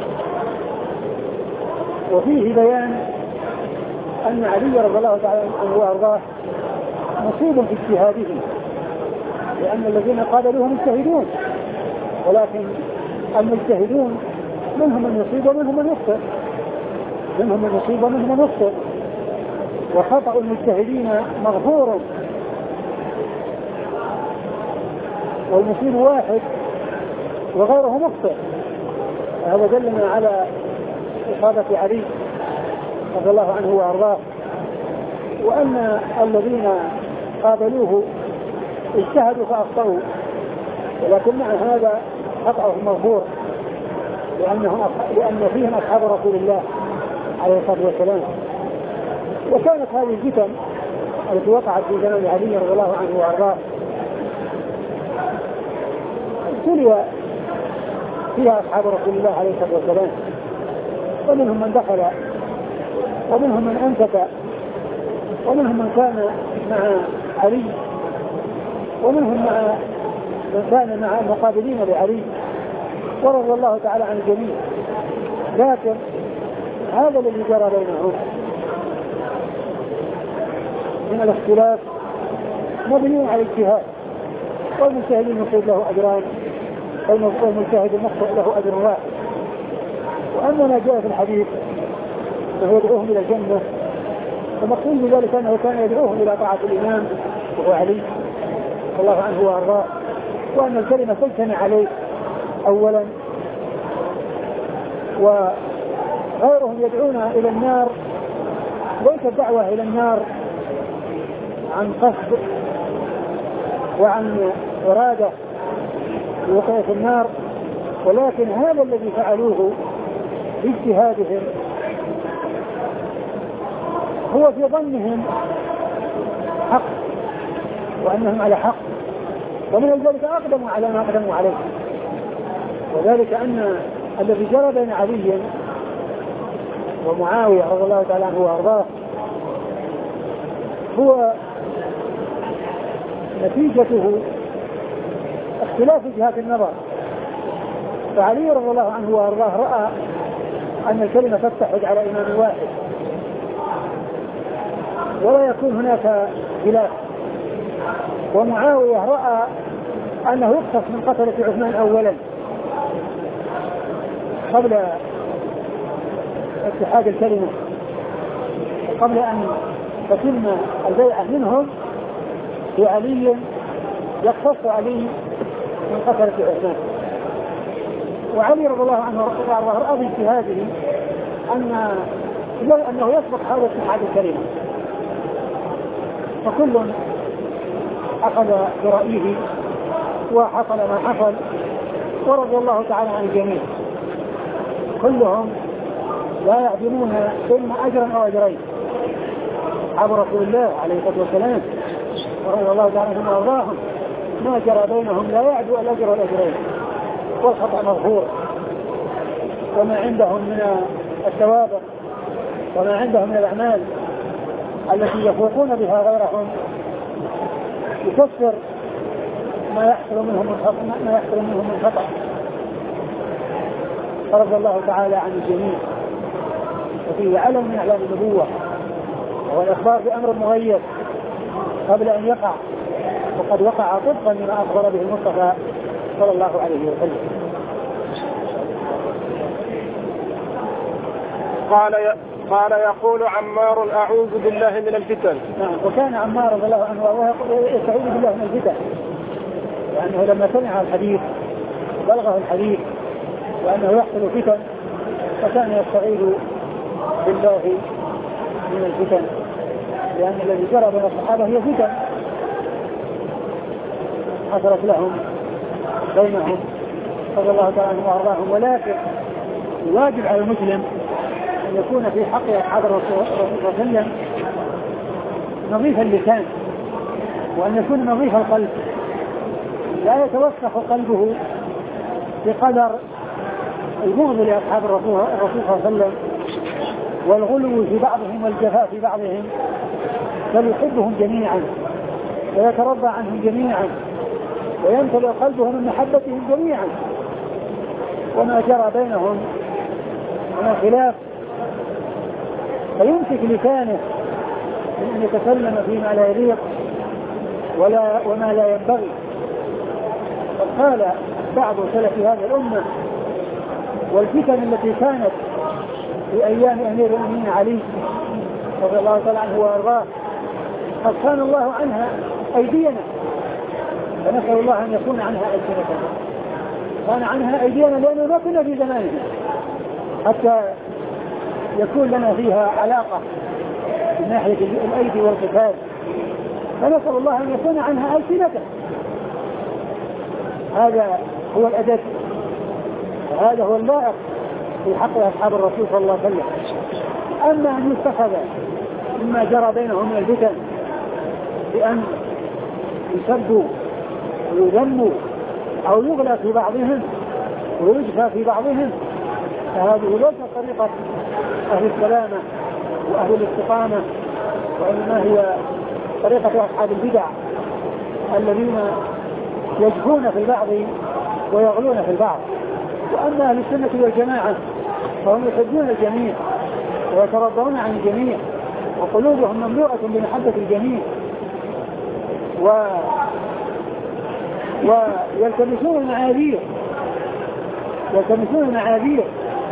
B: وفيه بيان أن علي رضي الله تعالى عنه وأرضاه مصيب في اجتهاده، لأن الذين قابلوه مجتهدون، ولكن المجتهدون منهم من يصيب ومنهم من يخطئ، منهم من يصيب ومنهم من يخطئ، وخطأ المجتهدين مغفور، والمصيب واحد وغيره مخطئ. هذا دلنا على إصابة علي رضي الله عنه وأرضاه، وأن الذين قابلوه اجتهدوا فأخطأوا، ولكن مع هذا خطأهم مغفور، لأن فيهم أصحاب رسول الله عليه الصلاة والسلام. وكانت هذه الفتن التي وقعت في زمن علي رضي الله عنه وأرضاه ابتلي فيها أصحاب رسول الله عليه الصلاة والسلام، ومنهم من دخل ومنهم من أنفق ومنهم من كان مع علي ومنهم من كان مع المقابلين لعلي، ورضي الله تعالى عن الجميع. لكن هذا الذي جرى بينهم من الاختلاف مبني على الاجتهاد، والمجتهد المصيب له أجران والمجتهد المخطئ له أجر واحد. وأما ما جاء في الحديث فهو يدعوهم إلى الجنة، فمقصود بذلك أنه كان يدعوهم إلى طاعة الإمام وهو علي رضي الله عنه وأرضاه، وأن الكلمة تجتمع عليه أولا، وغيرهم يدعون إلى النار، ليس الدعوة إلى النار عن قصد وعن إرادة لوقوع في النار، ولكن هذا الذي فعلوه باجتهادهم هو في ظنهم حق وأنهم على حق، ومن ذلك أقدموا على ما أقدموا عليه. وذلك أن الذي جرى بين علي ومعاوية رضي الله تعالى عنه وأرضاه هو نتيجته اختلاف جهات النظر. فعلي رضي الله عنه وأرضاه رأى أن الكلمة تتحد على إمام واحد ولا يكون هناك خلاف، ومعاوية رأى أنه يقتص من قتلة عثمان أولا قبل اتحاد الكلمة، قبل أن تتم البيعة منهم وعلي يقتص علي من قتلة عثمان. وعلي رضي الله عنه رأى باجتهاده أنه يسبق حول اتحاد الكلمة، فكل أخذ برأيه وحصل ما حصل، ورضي الله تعالى عن الجميع. كلهم لا يعدلون إما أجرا أو أجرين. أصحاب رسول الله عليه الصلاة والسلام رضي الله تعالى عنهم وأرضاهم ما جرى بينهم لا يعدو الأجر والأجرين، والخطأ مغفور، وما عندهم من الثواب وما عندهم من الأعمال التي يفوقون بها غيرهم يكفر ما يحصل منهم من خطأ. فرض الله تعالى عن الجميع، وفيه علم من أعلام النبوة، وهو الإخبار بأمر مغير قبل أن يقع، وقد وقع طبقا لما أخبر به المصطفى صلى الله عليه وسلم.
A: قال يقول عمار أعوذ بالله من الفتن.
B: نعم. وكان عمار رضي الله عنه يستعوذ بالله من الفتن، لأنه لما سمع الحديث بلغه الحديث وأنه يحصل فتن فكان يستعيذ بالله من الفتن، لأن الذي جرى بين الصحابة هي فتن حصلت لهم بينهم رضي الله تعالى عنهم وأرضاهم. ولكن الواجب على المسلم أن يكون في حق أصحاب الرسول صلى الله عليه وسلم نظيف اللسان، وأن يكون نظيف القلب، لا يتوسخ قلبه بقدر البغض لأصحاب الرسول صلى الله عليه وسلم والغلو في بعضهم والجفاء في بعضهم، بل يحبهم جميعا ويترضى عنهم جميعا ويمتلئ قلبه من محبتهم جميعا. وما جرى بينهم من الخلاف فيمسك لسانه من أن يتكلم فيما لا يليق وما لا ينبغي. قد قال بعض سلف هذه الأمة: والفتن التي كانت في أيام أمير المؤمنين علي رضي الله تعالى عنه وأرضاه قد كان الله عنها أيدينا، فنسأل الله أن يكون عنها ألسنتنا. كان عنها أيدينا لأنه ما كنا في زمانها حتى يكون لنا فيها علاقة من ناحية الأيدي والقتال، فنسأل الله أن يكون عنها ألسنتنا. هذا هو الأدب، وهذا هو اللائق في حق أصحاب الرسول صلى الله عليه وسلم. أما أن يستخذ مما جرى بينهم من الفتن بأن يسبوا ويذموا أو يغلى في بعضهم ويجفى في بعضهم، فهذه ليست طريقة أهل السلامة وأهل الاستقامة، وإنما هي طريقة أصحاب البدع الذين يجفون في البعض ويغلون في البعض. وأما أهل السنة والجماعة فهم يحبون الجميع ويترضون عن الجميع وقلوبهم مملوءة بمحبة الجميع ويلتمسون المعاذير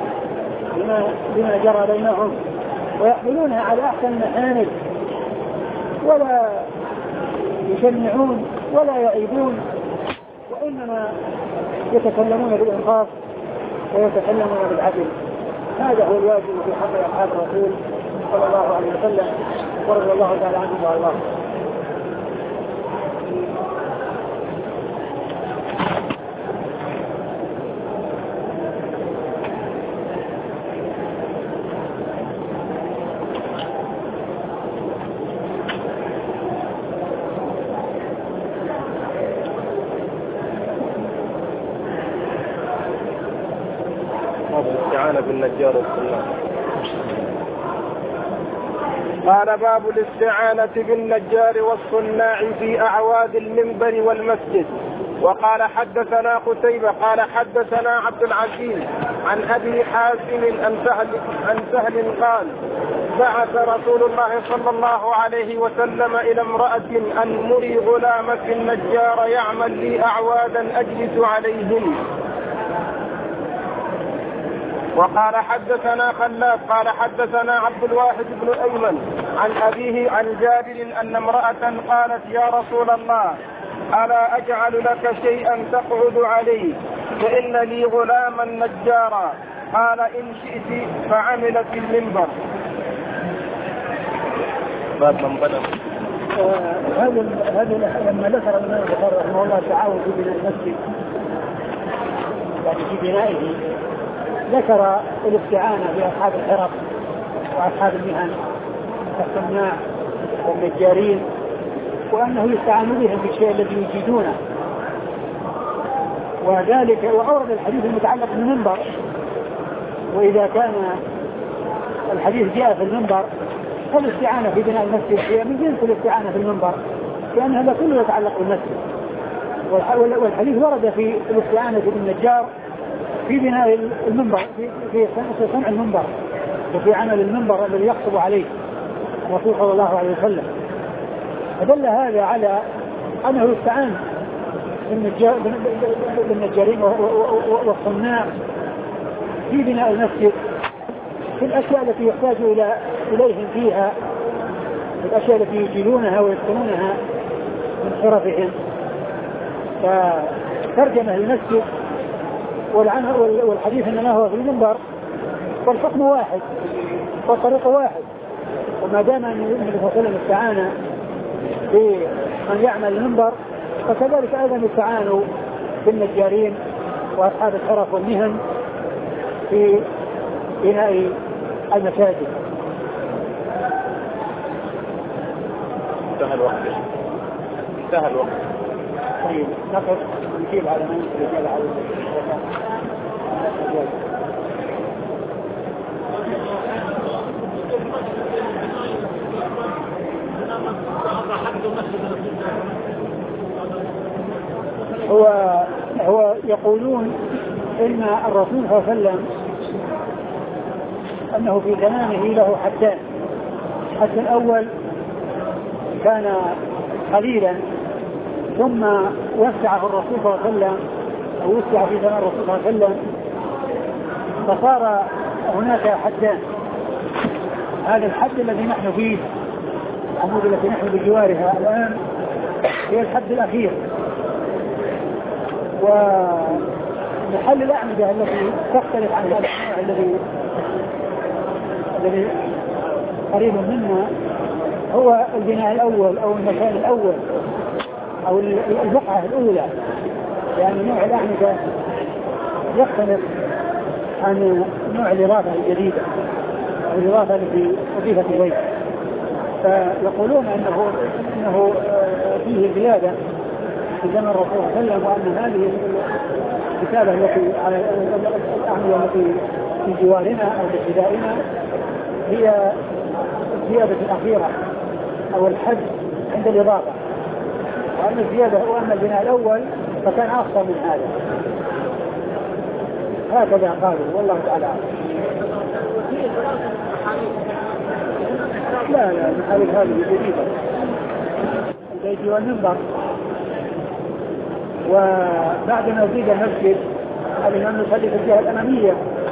B: بما جرى بينهم ويحملونها على أحسن المحامل، ولا يشنعون ولا يعيبون، وإنما يتكلمون بالإنصاف ويتكلمون بالعدل. هذا هو الواجب في حق أصحاب الرسول صلى الله عليه وسلم ورضي الله تعالى عنه وارضاه.
A: بالنجار والصناع. قال: باب الاستعانة بالنجار والصناع في أعواد المنبر والمسجد. وقال: حدثنا قتيبة قال: حدثنا عبد العزيز عن أبي حازم عن سهل قال: بعث رسول الله صلى الله عليه وسلم إلى امرأة أن مري غلامك النجار يعمل لي أعوادا أجلس عليهم. وقال: حدثنا خلاف قال: حدثنا عبد الواحد بن أيمن عن أبيه عن جابر أن امرأة قالت: يا رسول الله، ألا أجعل لك شيئا تقعد عليه فإن لي غلاما نجارا؟ قال: إن شئت. فعملت المنبر. باب من بنى.
B: هذا لما ذكر الإمام البخاري رحمه الله التعاون في بناء المسجد، يعني في بنائه، ذكر الاستعانة بأصحاب الحرف وأصحاب المهن كالصناع والنجارين، وأنه يستعان بهم بالشيء الذي يجيدونه. وذلك وأورد الحديث المتعلق بالمنبر، وإذا كان الحديث جاء في المنبر فالاستعانة في بناء المسجد هي من جنس الاستعانة في المنبر، لأن هذا كله يتعلق بالمسجد. والحديث ورد في الاستعانة بالنجار في بناء المنبر، في صنع المنبر وفي عمل المنبر الذي يخطب عليه الرسول صلى الله عليه وسلم. فدل هذا على أنه يستعان بالنجارين والصناع في بناء المسجد في الأشياء التي يحتاج إليهم فيها، في الأشياء التي يجيلونها ويتقنونها من حرفهم. فترجمة المسجد والحديث إنما هو في المنبر، والحكم واحد والطريق واحد. وما دام أن النبي صلى الله عليه وسلم استعان بمن يعمل المنبر، فكذلك أيضا يستعانوا بالنجارين وأصحاب الحرف والمهن في بناء المساجد.
A: انتهى الوقت.
B: طيب نقف نجيب على من رجال على هو يقولون إن الرسول صلى الله عليه وسلم أنه في زمانه له حدان. الحد الأول كان قليلا ثم وسعه الرسول صلى الله عليه وسلم، أو وسع في زمان الرسول صلى الله عليه وسلم، فصار هناك حدان. هذا الحد الذي نحن فيه، الحدود التي نحن بجوارها الآن، هي الحد الأخير. ومحل الأعمدة التي تختلف عن هذا النوع الذي قريب منا هو البناء الأول أو المكان الأول أو البقعة الأولى، يعني نوع الأعمدة يختلف عن نوع الإضافة الجديدة أو الإضافة التي أضيفت إليه. فيقولون أنه فيه زيادة في زمن الرسول صلى الله عليه وسلم، وأن هذه الكتابة التي على الأعمدة التي في جوارنا أو في حذائنا هي الزيادة الأخيرة أو الحد عند الإضافة، وأن الزيادة وأن البناء الأول فكان أخطر من هذا. هكذا قالوا والله تعالى. لا المحارب هذه جديدة، البيت والمنبر. وبعد ما زيد المسجد الإمام يصلي في الجهة الأمامية.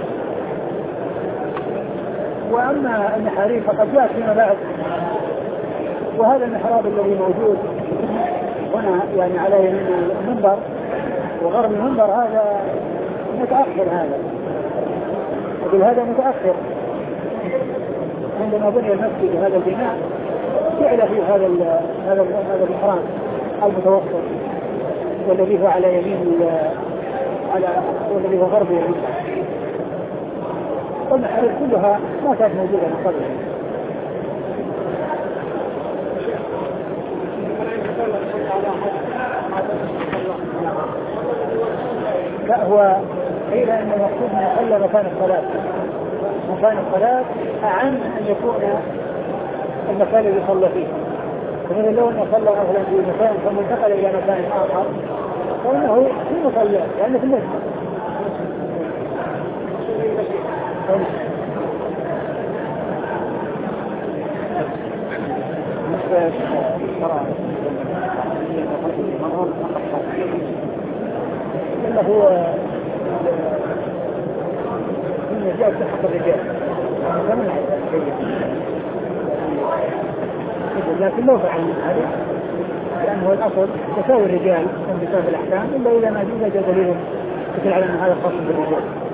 B: وأما المحاريب فقد جاءت فيما بعد، وهذا المحراب الذي موجود هنا يعني على يمين المنبر وغرب المنبر هذا متأخر، هذا وقل هذا متأخر. عندما بني المسجد هذا البناء فعل فيه هذا المحراب المتوسط والذي هو على يمين والذي هو غرب يمين. والمحاريب كلها ما كانت موجودة من قبل. لا هو قيل ان المقصود ان يحل مكان الصلاة اعم ان يكون المكان اللي صلى فيه. فمن لو انه صلى مثلا في مكان ثم انتقل الى مكان اخر فانه في مصلى لانه في المسجد. إلا هو النجاة حق الرجال لكن لو فعل هذا لأنه الأصل تساوي الرجال بسبب الأحكام، إلا إذا ما جاء دليل مثل على أن هذا خاص بالرجال.